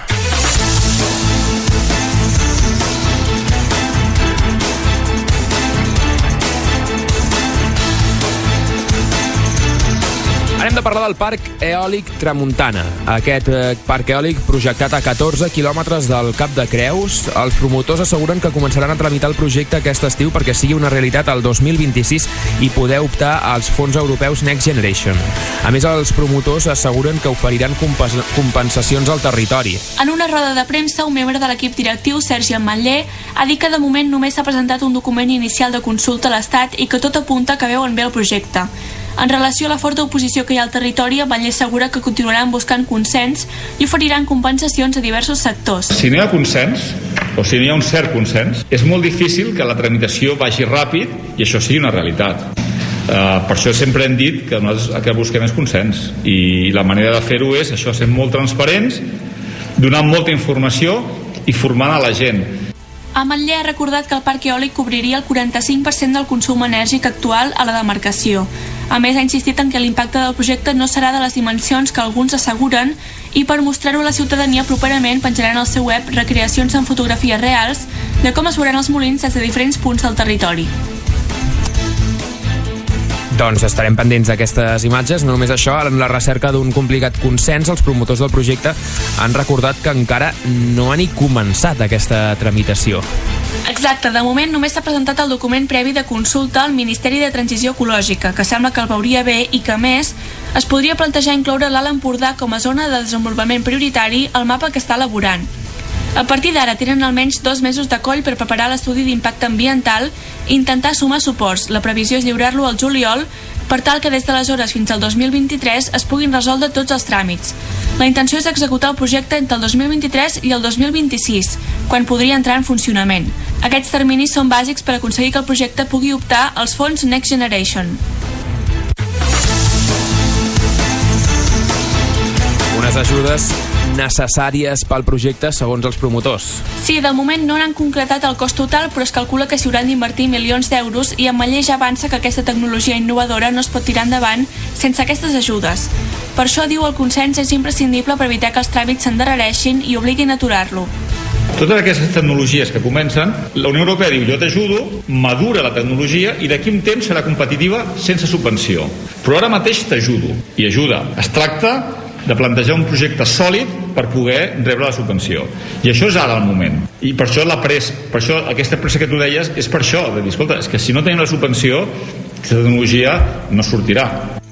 Hem de parlar del Parc Eòlic Tramuntana. Aquest eh, parc eòlic projectat a catorze quilòmetres del Cap de Creus. Els promotors asseguren que començaran a tramitar el projecte aquest estiu perquè sigui una realitat el dos mil vint-i-sis i poder optar als fons europeus Next Generation. A més, els promotors asseguren que oferiran compensacions al territori.
En una roda de premsa, un membre de l'equip directiu, Sergi Ametller, ha dit que de moment només s'ha presentat un document inicial de consulta a l'Estat i que tot apunta que veuen bé el projecte. En relació a la forta oposició que hi ha al territori, Ametller assegura que continuaran buscant consens i oferiran compensacions a diversos sectors.
Si no hi ha consens, o si no hi ha un cert consens, és molt difícil que la tramitació vagi ràpid i això sigui una realitat. Uh, per això sempre hem dit que nosaltres el que busquem és consens i la manera de fer-ho és això, ser molt transparents, donant molta informació i formant a la gent.
Ametller ha recordat que el parc eòlic cobriria el quaranta-cinc per cent del consum enèrgic actual a la demarcació. A més, ha insistit en que l'impacte del projecte no serà de les dimensions que alguns asseguren i per mostrar-ho a la ciutadania properament penjaran al seu web recreacions amb fotografies reals de com es veuran els molins des de diferents punts del territori.
Doncs estarem pendents d'aquestes imatges. No només això, en la recerca d'un complicat consens, els promotors del projecte han recordat que encara no ha ni començat aquesta tramitació.
Exacte, de moment només s'ha presentat el document previ de consulta al Ministeri de Transició Ecològica, que sembla que el veuria bé i que, a més, es podria plantejar incloure l'Alt Empordà com a zona de desenvolupament prioritari al mapa que està elaborant. A partir d'ara tenen almenys dos mesos de coll per preparar l'estudi d'impacte ambiental i intentar sumar suports. La previsió és lliurar-lo al juliol per tal que des d'aleshores fins al dos mil vint-i-tres es puguin resoldre tots els tràmits. La intenció és executar el projecte entre el dos mil vint-i-tres i el dos mil vint-i-sis, quan podria entrar en funcionament. Aquests terminis són bàsics per aconseguir que el projecte pugui optar als fons Next Generation.
Unes ajudes necessàries pel projecte segons els promotors.
Sí, del moment no n'han concretat el cost total, però es calcula que s'hi hauran d'invertir milions d'euros i Ametller ja avança que aquesta tecnologia innovadora no es pot tirar endavant sense aquestes ajudes. Per això, diu, el consens és imprescindible per evitar que els tràmits s'endarrereixin i obliguin a aturar-lo.
Totes aquestes tecnologies que comencen, la Unió Europea diu, jo t'ajudo, madura la tecnologia i d'aquí un temps serà competitiva sense subvenció. Però ara mateix t'ajudo i ajuda. Es tracta de plantejar un projecte sòlid per poder rebre la subvenció. I això és ara el moment. I per això la pres, per això aquesta pressa que tu deies és per això, de dir, escolta, és que si no tenim la subvenció, aquesta tecnologia no sortirà.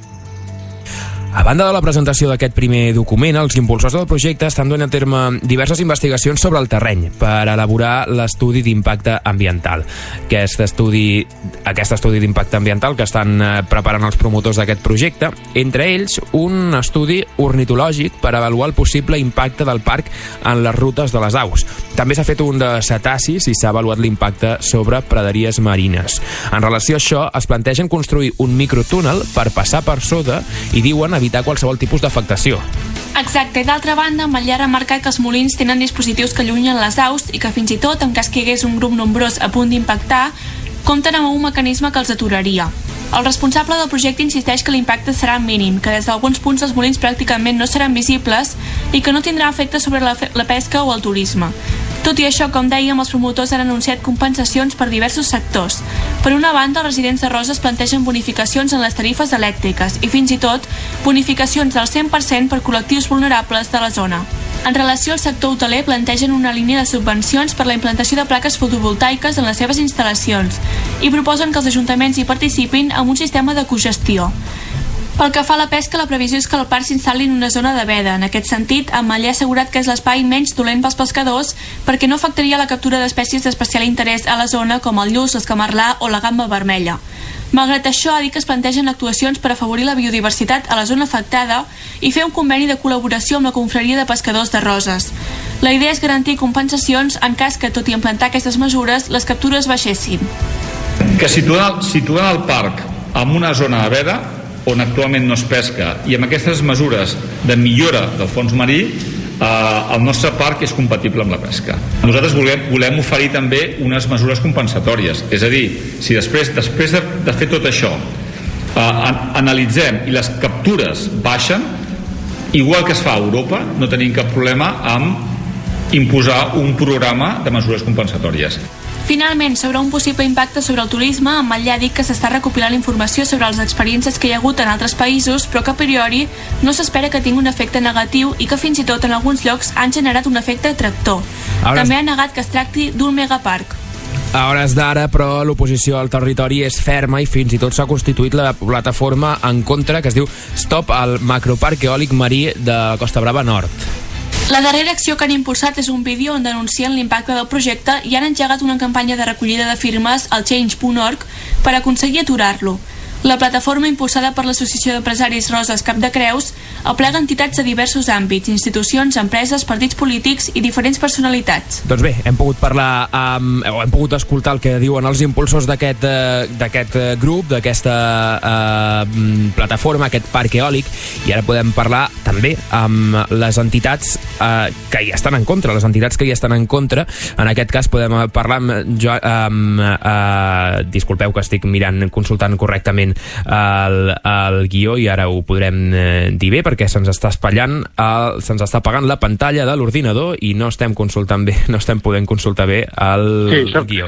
A banda de la presentació d'aquest primer document, els impulsors del projecte estan duent a terme diverses investigacions sobre el terreny per elaborar l'estudi d'impacte ambiental. Aquest estudi, aquest estudi d'impacte ambiental que estan preparant els promotors d'aquest projecte, entre ells un estudi ornitològic per avaluar el possible impacte del parc en les rutes de les aus. També s'ha fet un de cetacis i s'ha avaluat l'impacte sobre praderies marines. En relació a això, es plantegen construir un microtúnel per passar per sota i diuen evitar qualsevol tipus d'afectació.
Exacte, i d'altra banda, Ametller ha remarcat que els molins tenen dispositius que allunyen les aus i que fins i tot, en cas que hi hagués un grup nombrós a punt d'impactar, compten amb un mecanisme que els aturaria. El responsable del projecte insisteix que l'impacte serà mínim, que des d'alguns punts els molins pràcticament no seran visibles i que no tindrà efecte sobre la, la pesca o el turisme. Tot i això, com dèiem, els promotors han anunciat compensacions per diversos sectors. Per una banda, els residents de Roses plantegen bonificacions en les tarifes elèctriques i fins i tot bonificacions del cent per cent per col·lectius vulnerables de la zona. En relació al sector hoteler, plantegen una línia de subvencions per la implantació de plaques fotovoltaiques en les seves instal·lacions i proposen que els ajuntaments hi participin amb un sistema de cogestió. Pel que fa a la pesca, la previsió és que el parc s'instal·li en una zona de veda. En aquest sentit, Ametller ha assegurat que és l'espai menys dolent pels pescadors perquè no afectaria la captura d'espècies d'especial interès a la zona com el lluç, l'escamarlà o la gamba vermella. Malgrat això, ha dit que es plantegen actuacions per afavorir la biodiversitat a la zona afectada i fer un conveni de col·laboració amb la confraria de pescadors de Roses. La idea és garantir compensacions en cas que, tot i implantar aquestes mesures, les captures baixessin.
Que situant, situant el parc en una zona de veda on actualment no es pesca i amb aquestes mesures de millora del fons marí, eh, el nostre parc és compatible amb la pesca. Nosaltres volem, volem oferir també unes mesures compensatòries, és a dir, si després, després de, de fer tot això eh, an, analitzem i les captures baixen, igual que es fa a Europa, no tenim cap problema amb imposar un programa de mesures compensatòries.
Finalment, sobre un possible impacte sobre el turisme, Ametller ha dit que s'està recopilant informació sobre les experiències que hi ha hagut en altres països, però que a priori no s'espera que tingui un efecte negatiu i que fins i tot en alguns llocs han generat un efecte tractor. Ara... També ha negat que es tracti d'un megaparc.
A hores d'ara, però, l'oposició al territori és ferma i fins i tot s'ha constituït la plataforma en contra que es diu Stop al macroparc eòlic marí de Costa Brava Nord.
La darrera acció que han impulsat és un vídeo on denuncien l'impacte del projecte i han engegat una campanya de recollida de firmes al change punt org per aconseguir aturar-lo. La plataforma, impulsada per l'Associació d'Empresaris Roses Cap de Creus, aplega entitats de diversos àmbits, institucions, empreses, partits polítics i diferents personalitats.
Doncs bé, hem pogut parlar amb, o hem pogut escoltar el que diuen els impulsors d'aquest eh, d'aquest grup, d'aquesta eh, plataforma, aquest parc eòlic, i ara podem parlar també amb les entitats eh, que hi estan en contra, les entitats que hi estan en contra. En aquest cas podem parlar amb, jo, amb eh, disculpeu que estic mirant, consultant correctament el, el guió i ara ho podrem eh, dir bé perquè se'ns està espatllant, el, se'ns està apagant la pantalla de l'ordinador i no estem consultant bé, no estem podent consultar bé el sí, això... guió.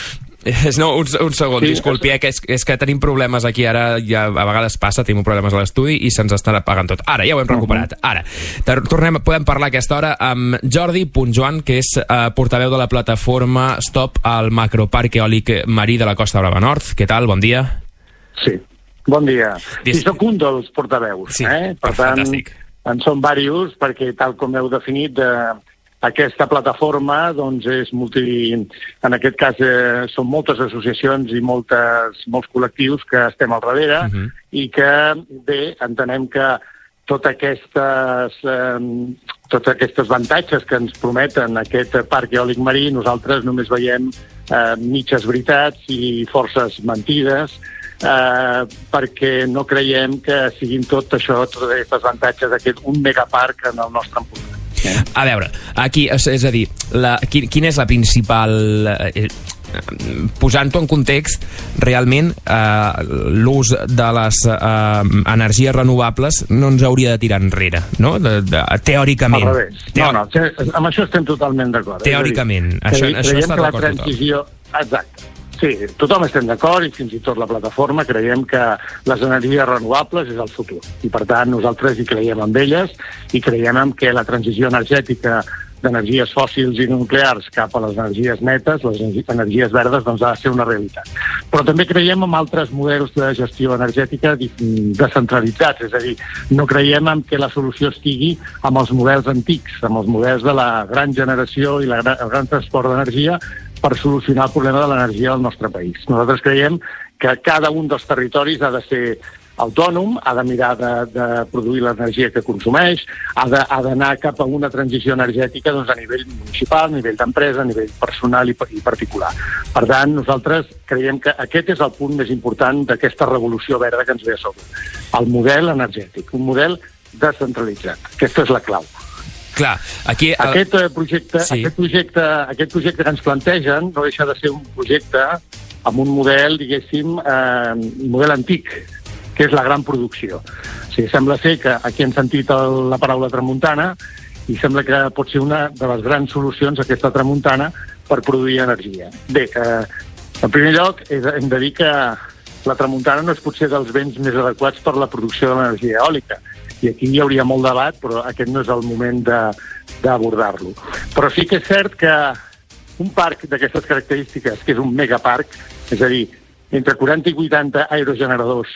No, un, un segon, sí, disculpi, eh, que és, és que tenim problemes aquí ara, ja a vegades passa, tenim problemes a l'estudi i se'ns està apagant tot. Ara, ja ho hem recuperat. Ara, tornem, podem parlar a aquesta hora amb Jordi Punjoan, que és eh, portaveu de la plataforma Stop al macroparc eòlic marí de la Costa Brava Nord. Què tal? Bon dia.
Sí, bon dia. Dis... I soc un dels portaveus, sí, eh? Per tant, fantàstic. En són diversos, perquè tal com heu definit, eh, aquesta plataforma doncs, és multi... En aquest cas eh, són moltes associacions i moltes, molts col·lectius que estem al darrere uh -huh. i que, bé, entenem que totes aquestes, eh, tots aquests avantatges que ens prometen aquest parc eòlic marí, nosaltres només veiem eh, mitges veritats i forces mentides, eh, perquè no creiem que siguin tot això, tots aquests avantatges d'aquest un megaparc en el nostre Empordà.
A veure, aquí, és, és a dir, la, quin, quina és la principal... Eh, posant-ho en context, realment eh, l'ús de les eh, energies renovables no ens hauria de tirar enrere, no? De, de, teòricament.
Al revés. No, no, amb això estem totalment d'acord.
Teòricament. Dir, això,
creiem
això està
que la
d'acord
transició... Exacte. Sí, tothom estem d'acord i fins i tot la plataforma creiem que les energies renovables és el futur. I per tant nosaltres hi creiem amb elles i creiem en que la transició energètica d'energies fòssils i nuclears cap a les energies netes, les energies verdes, doncs ha de ser una realitat. Però també creiem en altres models de gestió energètica descentralitzats, és a dir, no creiem en que la solució estigui amb els models antics, amb els models de la gran generació i la gran, el gran transport d'energia per solucionar el problema de l'energia del nostre país. Nosaltres creiem que cada un dels territoris ha de ser autònom, ha de mirar de, de produir l'energia que consumeix, ha d'anar cap a una transició energètica doncs, a nivell municipal, a nivell d'empresa, a nivell personal i, i particular. Per tant, nosaltres creiem que aquest és el punt més important d'aquesta revolució verda que ens ve a sobre. El model energètic, un model descentralitzat. Aquesta és la clau.
Clar, aquí... El...
Aquest, projecte, sí. aquest, projecte, aquest projecte que ens plantegen no deixa de ser un projecte amb un model, diguéssim, eh, un model antic, que és la gran producció. O sigui, sembla ser que aquí hem sentit el, la paraula tramuntana i sembla que pot ser una de les grans solucions aquesta tramuntana per produir energia. Bé, eh, en primer lloc hem de dir que la tramuntana no és potser dels vents més adequats per la producció de l'energia eòlica. I aquí hi hauria molt debat, però aquest no és el moment d'abordar-lo. Però sí que és cert que un parc d'aquestes característiques, que és un megaparc, és a dir, entre quaranta i vuitanta aerogeneradors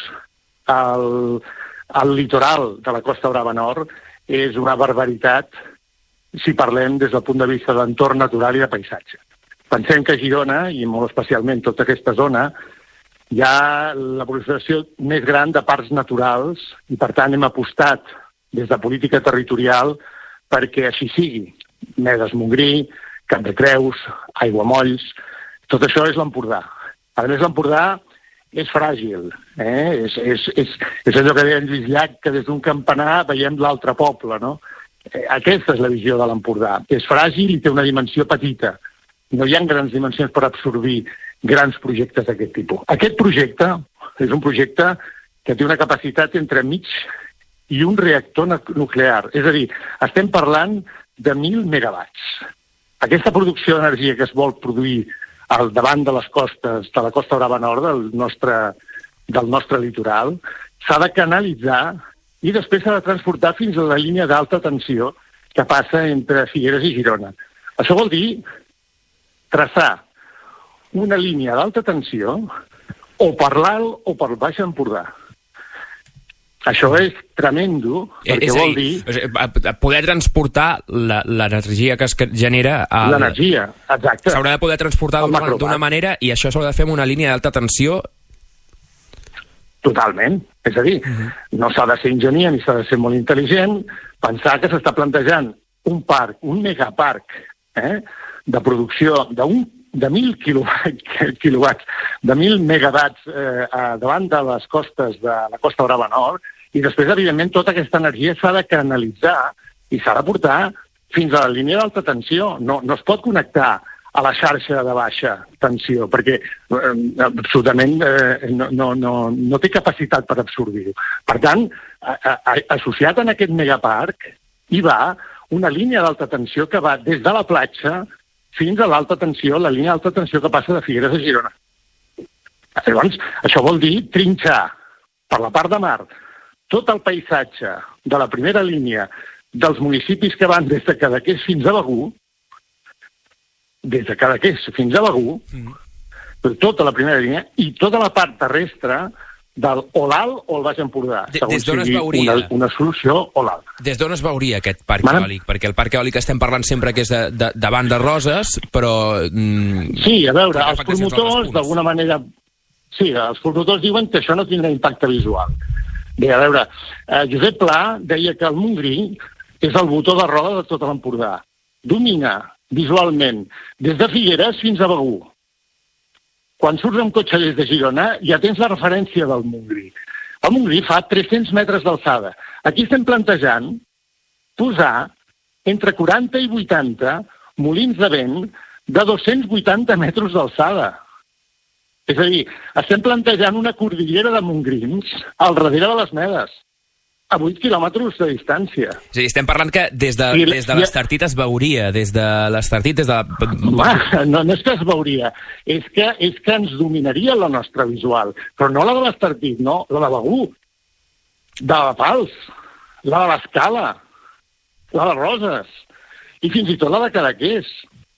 al, al litoral de la Costa Brava Nord, és una barbaritat si parlem des del punt de vista de l'entorn natural i de paisatge. Pensem que a Girona, i molt especialment tota aquesta zona, hi ha la proliferació més gran de parcs naturals i, per tant, hem apostat des de política territorial perquè així sigui. Medes Montgrí, Cap de Creus, Aiguamolls... Tot això és l'Empordà. A més, l'Empordà és fràgil. Eh? És, és, és, és allò que deia en Lluís Llach, que des d'un campanar veiem l'altre poble, no? Eh, aquesta és la visió de l'Empordà. És fràgil i té una dimensió petita. No hi ha grans dimensions per absorbir grans projectes d'aquest tipus. Aquest projecte és un projecte que té una capacitat entre mig i un reactor nuclear. És a dir, estem parlant de mil megawatts. Aquesta producció d'energia que es vol produir al davant de les costes, de la Costa Brava Nord, del nostre, del nostre litoral, s'ha de canalitzar i després s'ha de transportar fins a la línia d'alta tensió que passa entre Figueres i Girona. Això vol dir traçar una línia d'alta tensió o per l'Alt o per el Baix Empordà. Això és tremendo, perquè vol dir...
Poder transportar l'energia que es genera...
L'energia, exacte.
S'haurà de poder transportar d'una manera i això s'haurà de fer amb una línia d'alta tensió.
Totalment. És a dir, uh-huh. no s'ha de ser enginyer ni s'ha de ser molt intel·ligent pensar que s'està plantejant un parc, un megaparc, eh, de producció d'un de mil quilowatts, de mil megawatts eh, davant de les costes de la Costa Brava Nord, i després, evidentment, tota aquesta energia s'ha de canalitzar i s'ha de portar fins a la línia d'alta tensió. No, no es pot connectar a la xarxa de baixa tensió, perquè eh, absolutament eh, no, no, no, no té capacitat per absorbir-ho. Per tant, a, a, associat en aquest megaparc hi va una línia d'alta tensió que va des de la platja fins a l'alta tensió, la línia d'alta tensió que passa de Figueres a Girona. Llavors, això vol dir trinxar per la part de mar tot el paisatge de la primera línia dels municipis que van des de Cadaqués fins a Begur, des de Cadaqués fins a Begur, mm. tota la primera línia, i tota la part terrestre del o l'Alt o el Baix Empordà,
de,
segons sigui una, una solució o l'Alt.
Des d'on es veuria aquest parc Mana? eòlic? Perquè el parc eòlic estem parlant sempre que és de, de, davant de Roses, però... Mm,
sí, a veure, els promotors, d'alguna manera... Sí, els promotors diuen que això no tindrà impacte visual. Bé, a veure, eh, Josep Pla deia que el Montgrí és el botó de roda de tot l'Empordà. Domina visualment des de Figueres fins a Begur. Quan surts amb cotxe des de Girona ja tens la referència del Montgrí. El Montgrí fa tres-cents metres d'alçada. Aquí estem plantejant posar entre quaranta i vuitanta molins de vent de dos-cents vuitanta metres d'alçada. És a dir, estem plantejant una cordillera de montgrins al darrere de les Medes, a vuit quilòmetres de distància.
És a dir, estem parlant que des de, I, des de l'Estartit es veuria, des de l'Estartit, des de...
Va, no, no és que es veuria, és que, és que ens dominaria la nostra visual, però no la de l'Estartit, no, la de Begur, de la Pals, la de l'Escala, la de Roses, i fins i tot la de Cadaqués.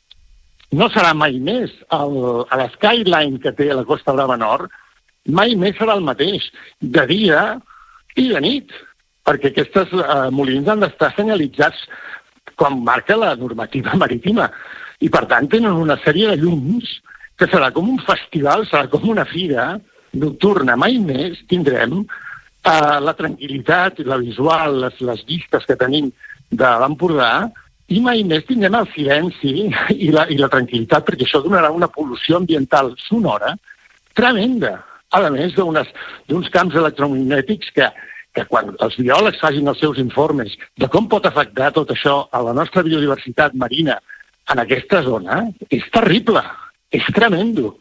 No serà mai més. El, a l'Skyline que té la Costa Brava Nord, mai més serà el mateix, de dia i de nit, perquè aquests eh, molins han d'estar senyalitzats com marca la normativa marítima. I, per tant, tenen una sèrie de llums que serà com un festival, serà com una fira nocturna. Mai més tindrem eh, la tranquil·litat, la visual, les, les vistes que tenim de l'Empordà, i mai més tindrem el silenci i la, i la tranquil·litat, perquè això donarà una pol·lució ambiental sonora tremenda, a més d'uns camps electromagnètics que, que quan els biòlegs facin els seus informes de com pot afectar tot això a la nostra biodiversitat marina en aquesta zona, és terrible, és tremendo.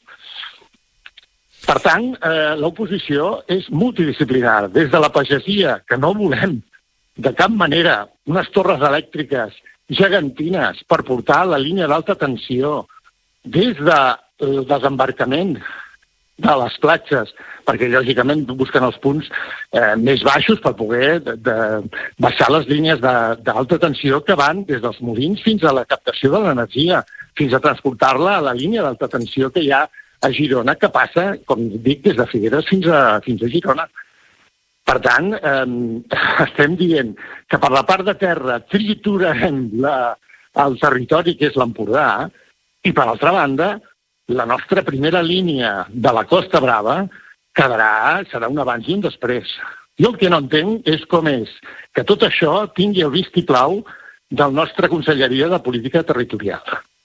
Per tant, eh, l'oposició és multidisciplinar. Des de la pagesia, que no volem de cap manera unes torres elèctriques gegantines per portar la línia d'alta tensió des del desembarcament de les platges, perquè lògicament busquen els punts eh, més baixos per poder de, de baixar les línies d'alta tensió que van des dels molins fins a la captació de l'energia, fins a transportar-la a la línia d'alta tensió que hi ha a Girona, que passa, com dic, des de Figueres fins a, fins a Girona. Per tant, eh, estem dient que per la part de terra triturarem la, el territori que és l'Empordà i, per altra banda, la nostra primera línia de la Costa Brava quedarà, serà un abans i un després. Jo el que no entenc és com és que tot això tingui el vistiplau del nostre Conselleria de Política Territorial.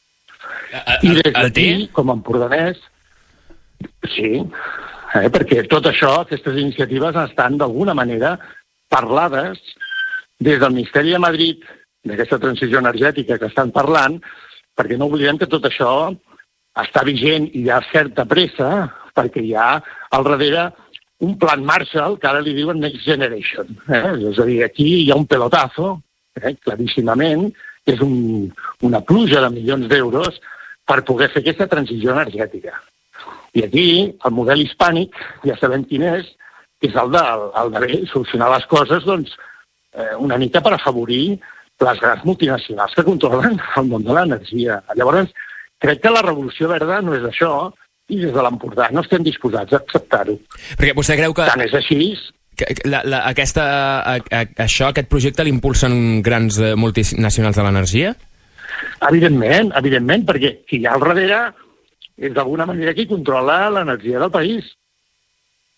I des d'aquí, com a empordanès, sí... Eh, perquè tot això, aquestes iniciatives estan d'alguna manera parlades des del Ministeri de Madrid, d'aquesta transició energètica que estan parlant, perquè no oblidem que tot això està vigent i hi ha certa pressa, perquè hi ha al darrere un plan Marshall, que ara li diuen Next Generation. Eh? És a dir, aquí hi ha un pelotazo, eh, claríssimament, que és un, una pluja de milions d'euros per poder fer aquesta transició energètica. I aquí, el model hispànic, ja sabem quin és, és el de, el de solucionar les coses doncs, eh, una mica per afavorir les grans multinacionals que controlen el món de l'energia. Llavors, crec que la revolució verda no és això, i des de l'Empordà no estem disposats a acceptar-ho.
Perquè vostè creu que...
Tant és així...
Que la, la, aquesta, a, a, això, aquest projecte l'impulsen grans eh, multinacionals de l'energia?
Evidentment, evidentment, perquè qui hi ha al darrere és d'alguna manera qui controla l'energia del país.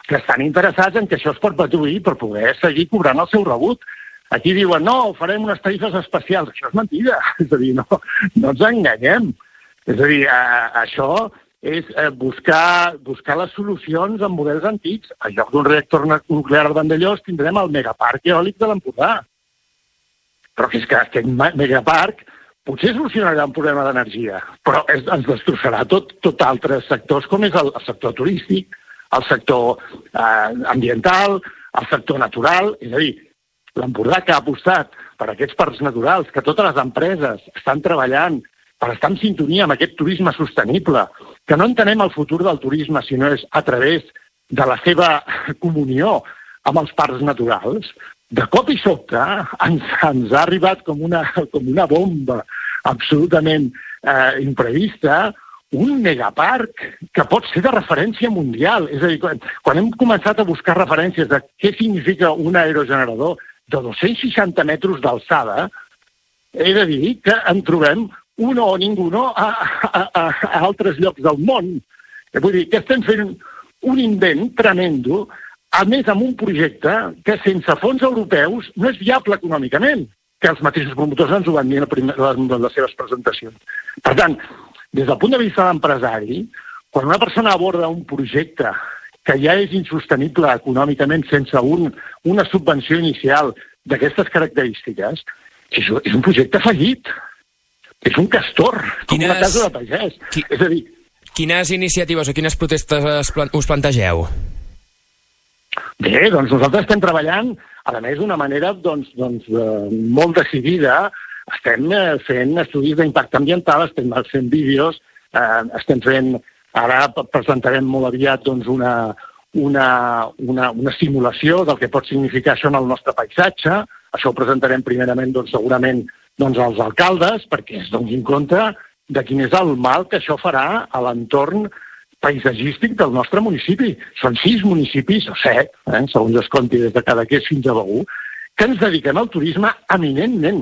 que estan interessats en que això es perpetuï per poder seguir cobrant el seu rebut. Aquí diuen, no, farem unes tarifes especials. Això és mentida. És a dir, no, no ens enganyem. És a dir, eh, això és eh, buscar, buscar les solucions en models antics. En lloc d'un reactor nuclear al Vandellòs tindrem el megaparc eòlic de l'Empordà. Però que és que aquest megaparc potser solucionarà un problema d'energia, però es, ens destrossarà tot, tot altres sectors, com és el, el sector turístic, el sector eh, ambiental, el sector natural. És a dir, l'Empordà que ha apostat per aquests parcs naturals, que totes les empreses estan treballant per estar en sintonia amb aquest turisme sostenible, que no entenem el futur del turisme si no és a través de la seva comunió amb els parcs naturals, de cop i sobte ens, ens ha arribat com una, com una bomba absolutament eh, imprevista un megaparc que pot ser de referència mundial. És a dir, quan, quan hem començat a buscar referències de què significa un aerogenerador de dos-cents seixanta metres d'alçada, he de dir que en trobem un o ningú no a, a, a, a altres llocs del món. Vull dir que estem fent un invent tremendo, a més amb un projecte que sense fons europeus no és viable econòmicament, que els mateixos promotors ens ho van dir en les seves presentacions. Per tant, des del punt de vista de l'empresari, quan una persona aborda un projecte que ja és insostenible econòmicament sense un, una subvenció inicial d'aquestes característiques, és, és un projecte fallit. És un castor, com quines... una casa de pagès. Qui... És a dir...
Quines iniciatives o quines protestes us plantegeu?
Bé, doncs nosaltres estem treballant, a més d'una manera doncs, doncs, eh, molt decidida. Estem eh, fent estudis d'impacte ambiental, estem fent vídeos, eh, estem fent, ara presentarem molt aviat doncs, una, una, una, una simulació del que pot significar això en el nostre paisatge. Això ho presentarem primerament doncs, segurament doncs, als alcaldes, perquè es donin compte de quin és el mal que això farà a l'entorn paisatgístic del nostre municipi. Són sis municipis, o set, eh, segons es compti des de Cadaqués fins a Begur, que ens dediquem al turisme eminentment.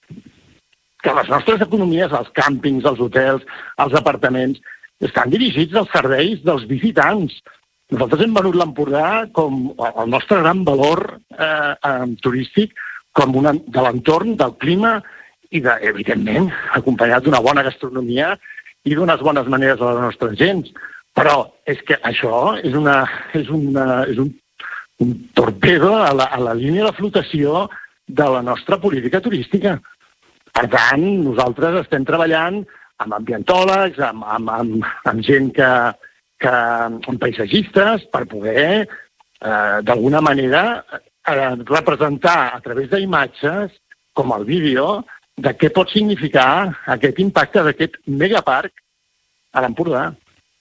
Que les nostres economies, els càmpings, els hotels, els apartaments, estan dirigits als serveis dels visitants. Nosaltres hem venut l'Empordà com el nostre gran valor eh, eh, turístic, com una, de l'entorn, del clima i, de, evidentment, acompanyat d'una bona gastronomia i d'unes bones maneres a la nostra gent. Però és que això és, una, és, una, és un, un torpedo a la, a la línia de flotació de la nostra política turística. Per tant, nosaltres estem treballant amb ambientòlegs, amb, amb, amb, amb gent que, que, amb paisatgistes, per poder, eh, d'alguna manera, eh, representar a través d'imatges, com el vídeo, de què pot significar aquest impacte d'aquest megaparc a l'Empordà.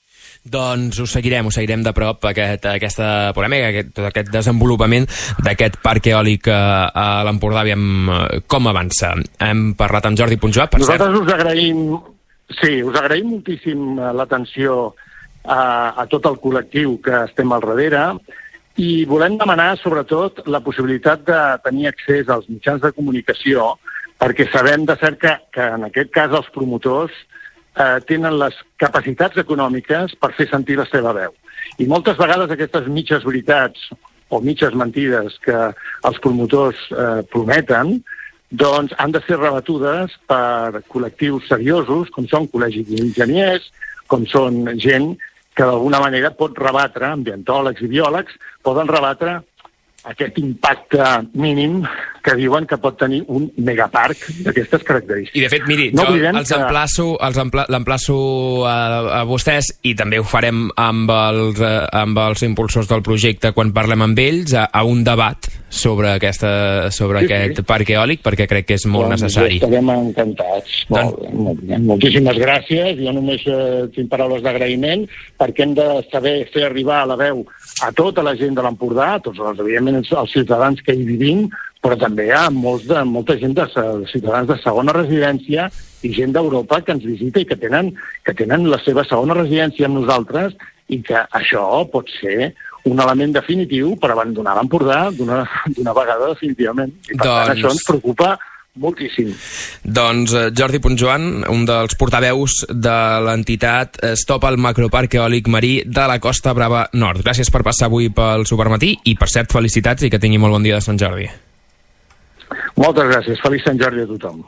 Doncs ho seguirem, ho seguirem de prop, aquest, aquesta polèmica, aquest, tot aquest desenvolupament d'aquest parc eòlic a, a l'Empordà, aviam com avança. Hem parlat amb Jordi Punjoan, per
Nosaltres
cert.
us agraïm, sí, us agraïm moltíssim l'atenció a, a tot el col·lectiu que estem al darrere i volem demanar, sobretot, la possibilitat de tenir accés als mitjans de comunicació, perquè sabem de cert que, que en aquest cas els promotors eh, tenen les capacitats econòmiques per fer sentir la seva veu. I moltes vegades aquestes mitges veritats o mitges mentides que els promotors eh, prometen doncs han de ser rebatudes per col·lectius seriosos, com són col·legis d'enginyers, com són gent que d'alguna manera pot rebatre, ambientòlegs i biòlegs, poden rebatre aquest impacte mínim que diuen que pot tenir un megaparc d'aquestes característiques.
I de fet, miri,
no
jo els
que...
emplaço, els empla, l'emplaço a, a vostès, i també ho farem amb els, amb els impulsors del projecte quan parlem amb ells, a, a un debat sobre, aquesta, sobre sí, aquest sí. parc eòlic, perquè crec que és molt doncs necessari.
Estarem encantats. Doncs... Molt, molt bé. Moltíssimes gràcies. Jo només eh, tinc paraules d'agraïment, perquè hem de saber fer arribar la veu a tota la gent de l'Empordà, a tots els, evidentment, els ciutadans que hi vivim, però també a molts de, molta gent de, de ciutadans de segona residència i gent d'Europa que ens visita i que tenen, que tenen la seva segona residència amb nosaltres, i que això pot ser un element definitiu per abandonar l'Empordà d'una vegada definitivament. I per doncs... tant això ens preocupa moltíssim.
Doncs Jordi Puntjoan, un dels portaveus de l'entitat Stop al Macroparc Eòlic Marí de la Costa Brava Nord. Gràcies per passar avui pel Supermatí i, per cert, felicitats i que tingui molt bon dia de Sant Jordi.
Moltes gràcies. Feliç Sant Jordi a tothom.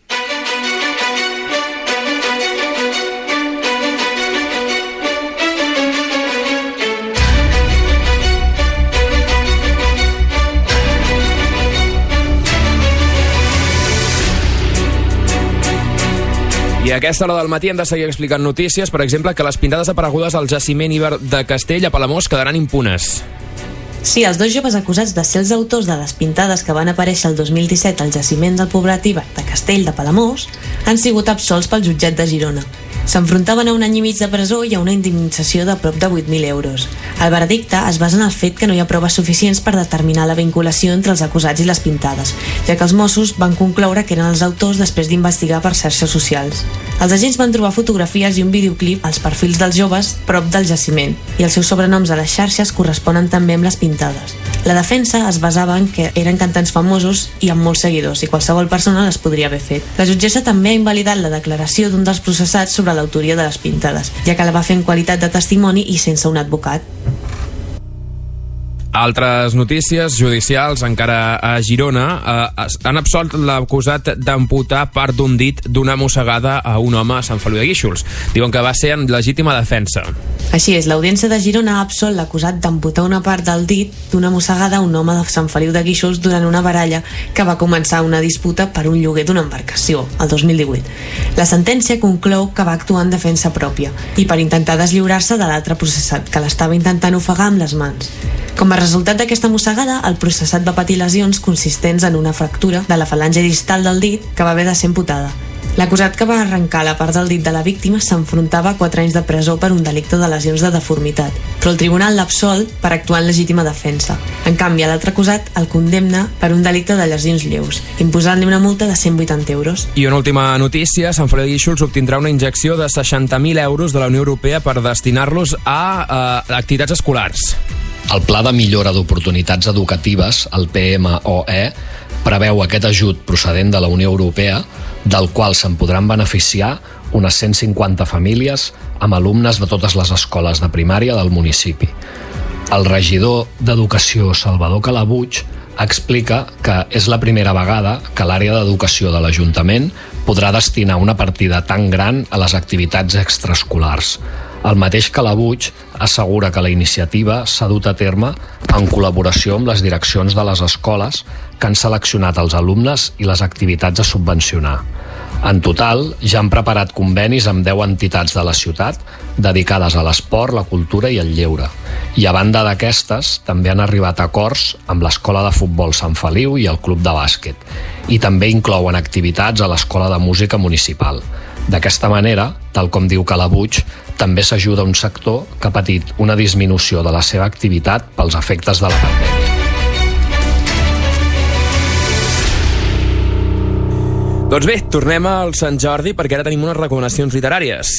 I a aquesta hora del matí hem de seguir explicant notícies, per exemple, que les pintades aparegudes al jaciment Iber de Castell a Palamós quedaran impunes.
Sí, els dos joves acusats de ser els autors de les pintades que van aparèixer el dos mil disset al jaciment del poblat Iber de Castell de Palamós han sigut absolts pel jutjat de Girona. S'enfrontaven a un any i mig de presó i a una indemnització de prop de vuit mil euros. El veredicte es basa en el fet que no hi ha proves suficients per determinar la vinculació entre els acusats i les pintades, ja que els Mossos van concloure que eren els autors després d'investigar per xarxes socials. Els agents van trobar fotografies i un videoclip als perfils dels joves prop del jaciment, i els seus sobrenoms a les xarxes corresponen també amb les pintades. La defensa es basava en que eren cantants famosos i amb molts seguidors, i qualsevol persona les podria haver fet. La jutgessa també ha invalidat la declaració d'un dels processats sobre l'autoria de les pintades, ja que la va fer en qualitat de testimoni i sense un advocat.
Altres notícies judicials encara a Girona eh, han absolt l'acusat d'amputar part d'un dit d'una mossegada a un home a Sant Feliu de Guíxols. Diuen que va ser en legítima defensa.
Així és, l'Audiència de Girona ha absolt l'acusat d'amputar una part del dit d'una mossegada a un home de Sant Feliu de Guíxols durant una baralla que va començar una disputa per un lloguer d'una embarcació, el dos mil divuit. La sentència conclou que va actuar en defensa pròpia i per intentar deslliurar-se de l'altre processat, que l'estava intentant ofegar amb les mans. Com a resultat d'aquesta mossegada, el processat va patir lesions consistents en una fractura de la falange distal del dit que va haver de ser amputada. L'acusat que va arrencar la part del dit de la víctima s'enfrontava a quatre anys de presó per un delicte de lesions de deformitat, però el tribunal l'absol per actuar en legítima defensa. En canvi, l'altre acusat el condemna per un delicte de lesions lleus, imposant-li una multa de cent vuitanta euros.
I una última notícia, Sant Feliu de Guíxols obtindrà una injecció de seixanta mil euros de la Unió Europea per destinar-los a, a activitats escolars.
El Pla de Millora d'Oportunitats Educatives, el P M O E, preveu aquest ajut procedent de la Unió Europea, del qual se'n podran beneficiar unes cent cinquanta famílies amb alumnes de totes les escoles de primària del municipi. El regidor d'Educació, Salvador Calabuig, explica que és la primera vegada que l'àrea d'educació de l'Ajuntament podrà destinar una partida tan gran a les activitats extraescolars. El mateix Calabuig assegura que la iniciativa s'ha dut a terme en col·laboració amb les direccions de les escoles que han seleccionat els alumnes i les activitats a subvencionar. En total, ja han preparat convenis amb deu entitats de la ciutat dedicades a l'esport, la cultura i el lleure. I a banda d'aquestes, també han arribat a acords amb l'Escola de Futbol Sant Feliu i el Club de Bàsquet. I també inclouen activitats a l'Escola de Música Municipal. D'aquesta manera, tal com diu Calabuig, també s'ajuda un sector que ha patit una disminució de la seva activitat pels efectes de la pandèmia.
Doncs bé, tornem al Sant Jordi perquè ara tenim unes recomanacions literàries.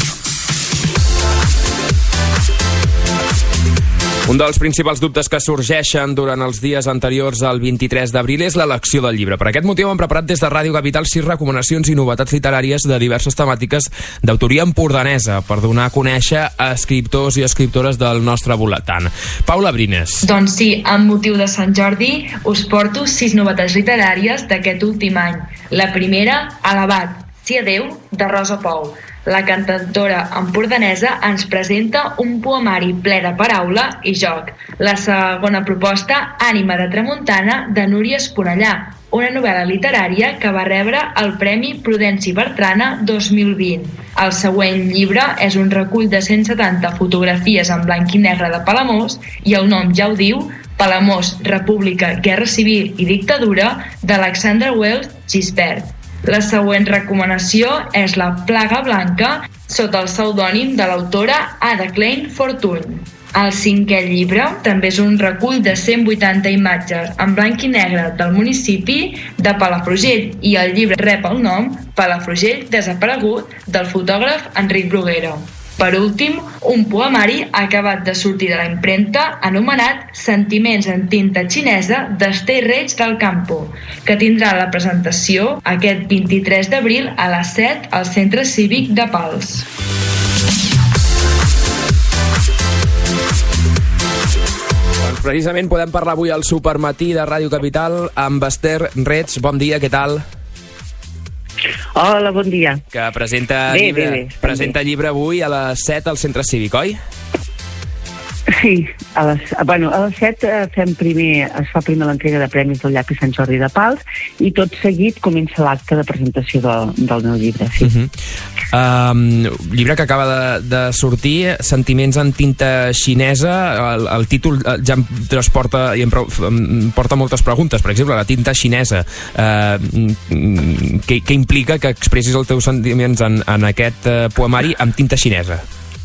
Un dels principals dubtes que sorgeixen durant els dies anteriors al vint-i-tres d'abril és l'elecció del llibre. Per aquest motiu hem preparat des de Ràdio Capital sis recomanacions i novetats literàries de diverses temàtiques d'autoria empordanesa per donar a conèixer a escriptors i escriptores del nostre voltant. Paula Brines.
Doncs sí, amb motiu de Sant Jordi us porto sis novetats literàries d'aquest últim any. La primera, Alabat, si adeu, de Rosa Pou. La cantautora empordanesa ens presenta un poemari ple de paraula i joc. La segona proposta, Ànima de Tramuntana, de Núria Esponellà, una novel·la literària que va rebre el Premi Prudenci Bertrana dos mil vint. El següent llibre és un recull de cent setanta fotografies en blanc i negre de Palamós i el nom ja ho diu, Palamós, República, Guerra Civil i Dictadura, d'Alexandre Wells Gisbert. La següent recomanació és La Plaga Blanca, sota el pseudònim de l'autora Ada Klein Fortuny. El cinquè llibre també és un recull de cent vuitanta imatges en blanc i negre del municipi de Palafrugell i el llibre rep el nom Palafrugell desaparegut del fotògraf Enric Bruguera. Per últim, un poemari acabat de sortir de la impremta anomenat Sentiments en tinta xinesa d'Ester Reig del Campo, que tindrà la presentació aquest vint-i-tres d'abril a les set al Centre Cívic de Pals.
Doncs precisament podem parlar avui al Supermatí de Ràdio Capital amb Ester Reig. Bon dia, què tal?
Hola, bon dia.
Que presenta,
bé,
llibre,
bé, bé,
presenta llibre avui a les set al Centre Cívic, oi?
Sí, a les, bueno, a les set eh, fem primer, es fa primer l'entrega de premis del Llapi Sant Jordi de Pals i tot seguit comença l'acte de presentació del, del meu llibre, sí. Uh-huh.
Um, llibre que acaba de, de sortir, Sentiments en tinta xinesa, el, el títol ja em transporta i em, em porta moltes preguntes. Per exemple, la tinta xinesa, uh, què, què implica que expressis els teus sentiments en, en aquest uh, poemari amb tinta xinesa?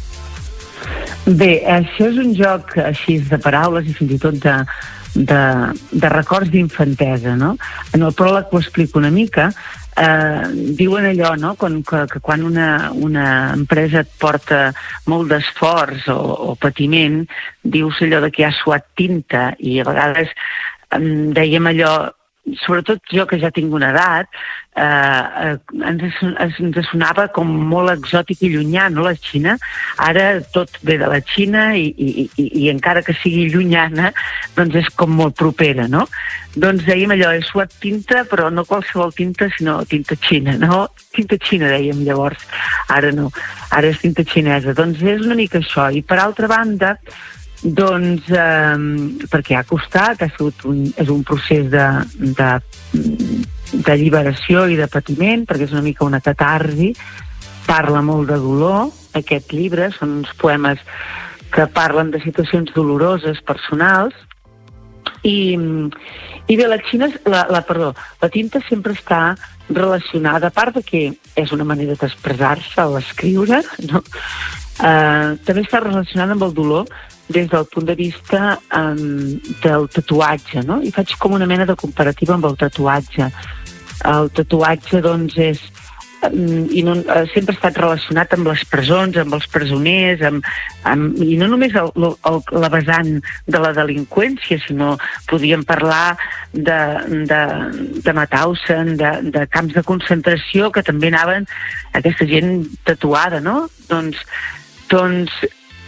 Bé, això és un joc així de paraules i fins i tot de, de, de records d'infantesa, no? En el pròleg ho explico una mica. Eh, diuen allò, no?, quan, que, que quan una, una empresa et porta molt d'esforç o, o patiment, dius allò de que ha suat tinta, i a vegades eh, dèiem allò, sobretot jo que ja tinc una edat, eh, ens, ens sonava com molt exòtic i llunyà, no, la Xina. Ara tot ve de la Xina i, i, i, i encara que sigui llunyana, doncs és com molt propera, no? Doncs dèiem allò, he suat tinta, però no qualsevol tinta, sinó tinta xina, no? Tinta xina, dèiem llavors. Ara no, ara és tinta xinesa. Doncs és una mica això. I per altra banda, doncs, eh, perquè ha costat, ha sigut un, és un procés de, de, de alliberació i de patiment, perquè és una mica una catarsi, parla molt de dolor, aquest llibre, són uns poemes que parlen de situacions doloroses, personals, i, i bé, la Xina, la, la, perdó, la tinta sempre està relacionada, a part de que és una manera d'expressar-se o escriure, no? eh, també està relacionada amb el dolor des del punt de vista um, del tatuatge, no? I faig com una mena de comparativa amb el tatuatge. El tatuatge, doncs, és... Um, i no, uh, sempre ha estat relacionat amb les presons, amb els presoners, amb, amb, i no només el, el, la vessant de la delinqüència, sinó podíem parlar de, de, de Mauthausen, de, de camps de concentració, que també anaven aquesta gent tatuada, no? Doncs, doncs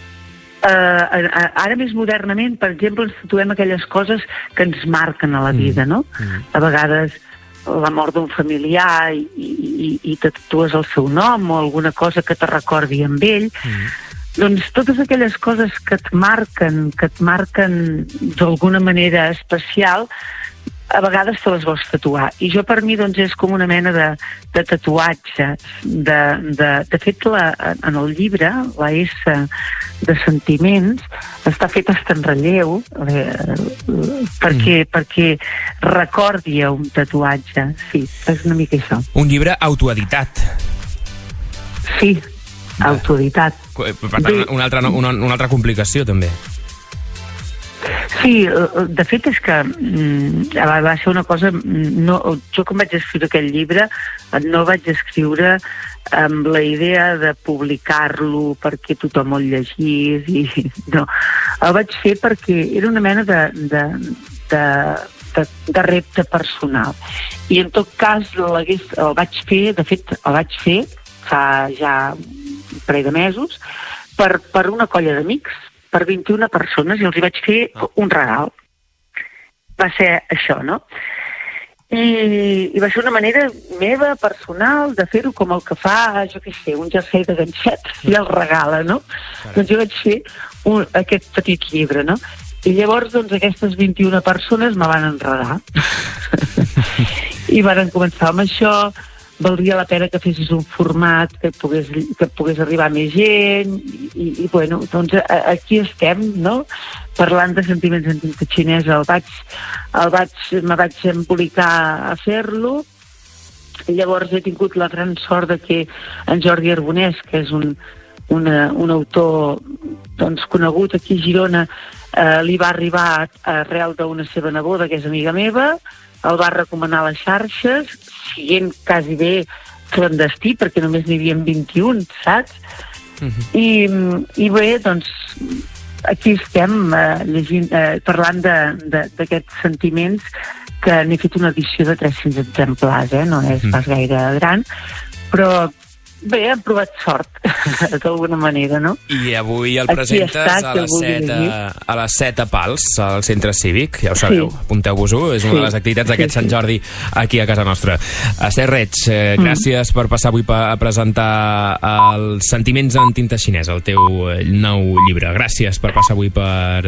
Uh, ara més modernament, per exemple, ens tatuem aquelles coses que ens marquen a la vida, no? Mm. A vegades la mort d'un familiar i, i, i te tatues el seu nom o alguna cosa que te recordi amb ell. Mm. Doncs totes aquelles coses que et marquen, que et marquen d'alguna manera especial, a vegades te les vols tatuar. I jo, per mi, doncs, és com una mena de, de tatuatge. De, de, de fet, la, en el llibre, la S de sentiments està feta hasta en relleu, eh, perquè, mm. perquè recordi un tatuatge. Sí, és una mica això.
Un llibre autoeditat.
Sí, autoeditat.
Per tant, una altra, una, una altra complicació, també.
Sí, de fet és que mm, va ser una cosa... No, jo quan vaig escriure aquest llibre no vaig escriure amb la idea de publicar-lo perquè tothom el llegís i no. El vaig fer perquè era una mena de, de, de, de, de repte personal. I en tot cas el vaig fer, de fet el vaig fer fa ja un parell de mesos per, per una colla d'amics, per vint-i-una persones, i els hi vaig fer un regal. Va ser això, no? I, i va ser una manera meva, personal, de fer-ho com el que fa, jo què sé, un jersei de ganxet i el regala, no? Carai. Doncs jo vaig fer un, aquest petit llibre, no? I llavors, doncs, aquestes vint-i-una persones me van enredar. I van començar amb això. Valdria la pena que fessis un format que pogués, que pogués arribar a més gent i, i bueno, doncs aquí estem, no? Parlant de sentiments en tinta xinesa. El vaig, el vaig, me vaig embolicar a fer-lo. Llavors he tingut la gran sort de que en Jordi Arbonès, que és un, una, un autor doncs, conegut aquí a Girona, eh, li va arribar arrel d'una seva neboda, que és amiga meva, el va recomanar a les xarxes, siguent quasi bé clandestí, perquè només n'hi havia vint-i-un, saps? Uh-huh. I, I bé, doncs, aquí estem eh, llegint, eh, parlant d'aquests sentiments, que n'he fet una edició de tres-cents exemplars, eh? No és pas gaire gran, però bé, hem provat sort, d'alguna manera, no?
I avui el presentes a les set a, a les set a Pals, al centre cívic, ja ho sabeu, sí. Apunteu-vos-ho, és una sí. de les activitats d'aquest sí, Sant Jordi aquí a casa nostra. Esther Reig, eh, mm. gràcies per passar avui a presentar els sentiments en tinta xinesa, el teu nou llibre. Gràcies per passar avui per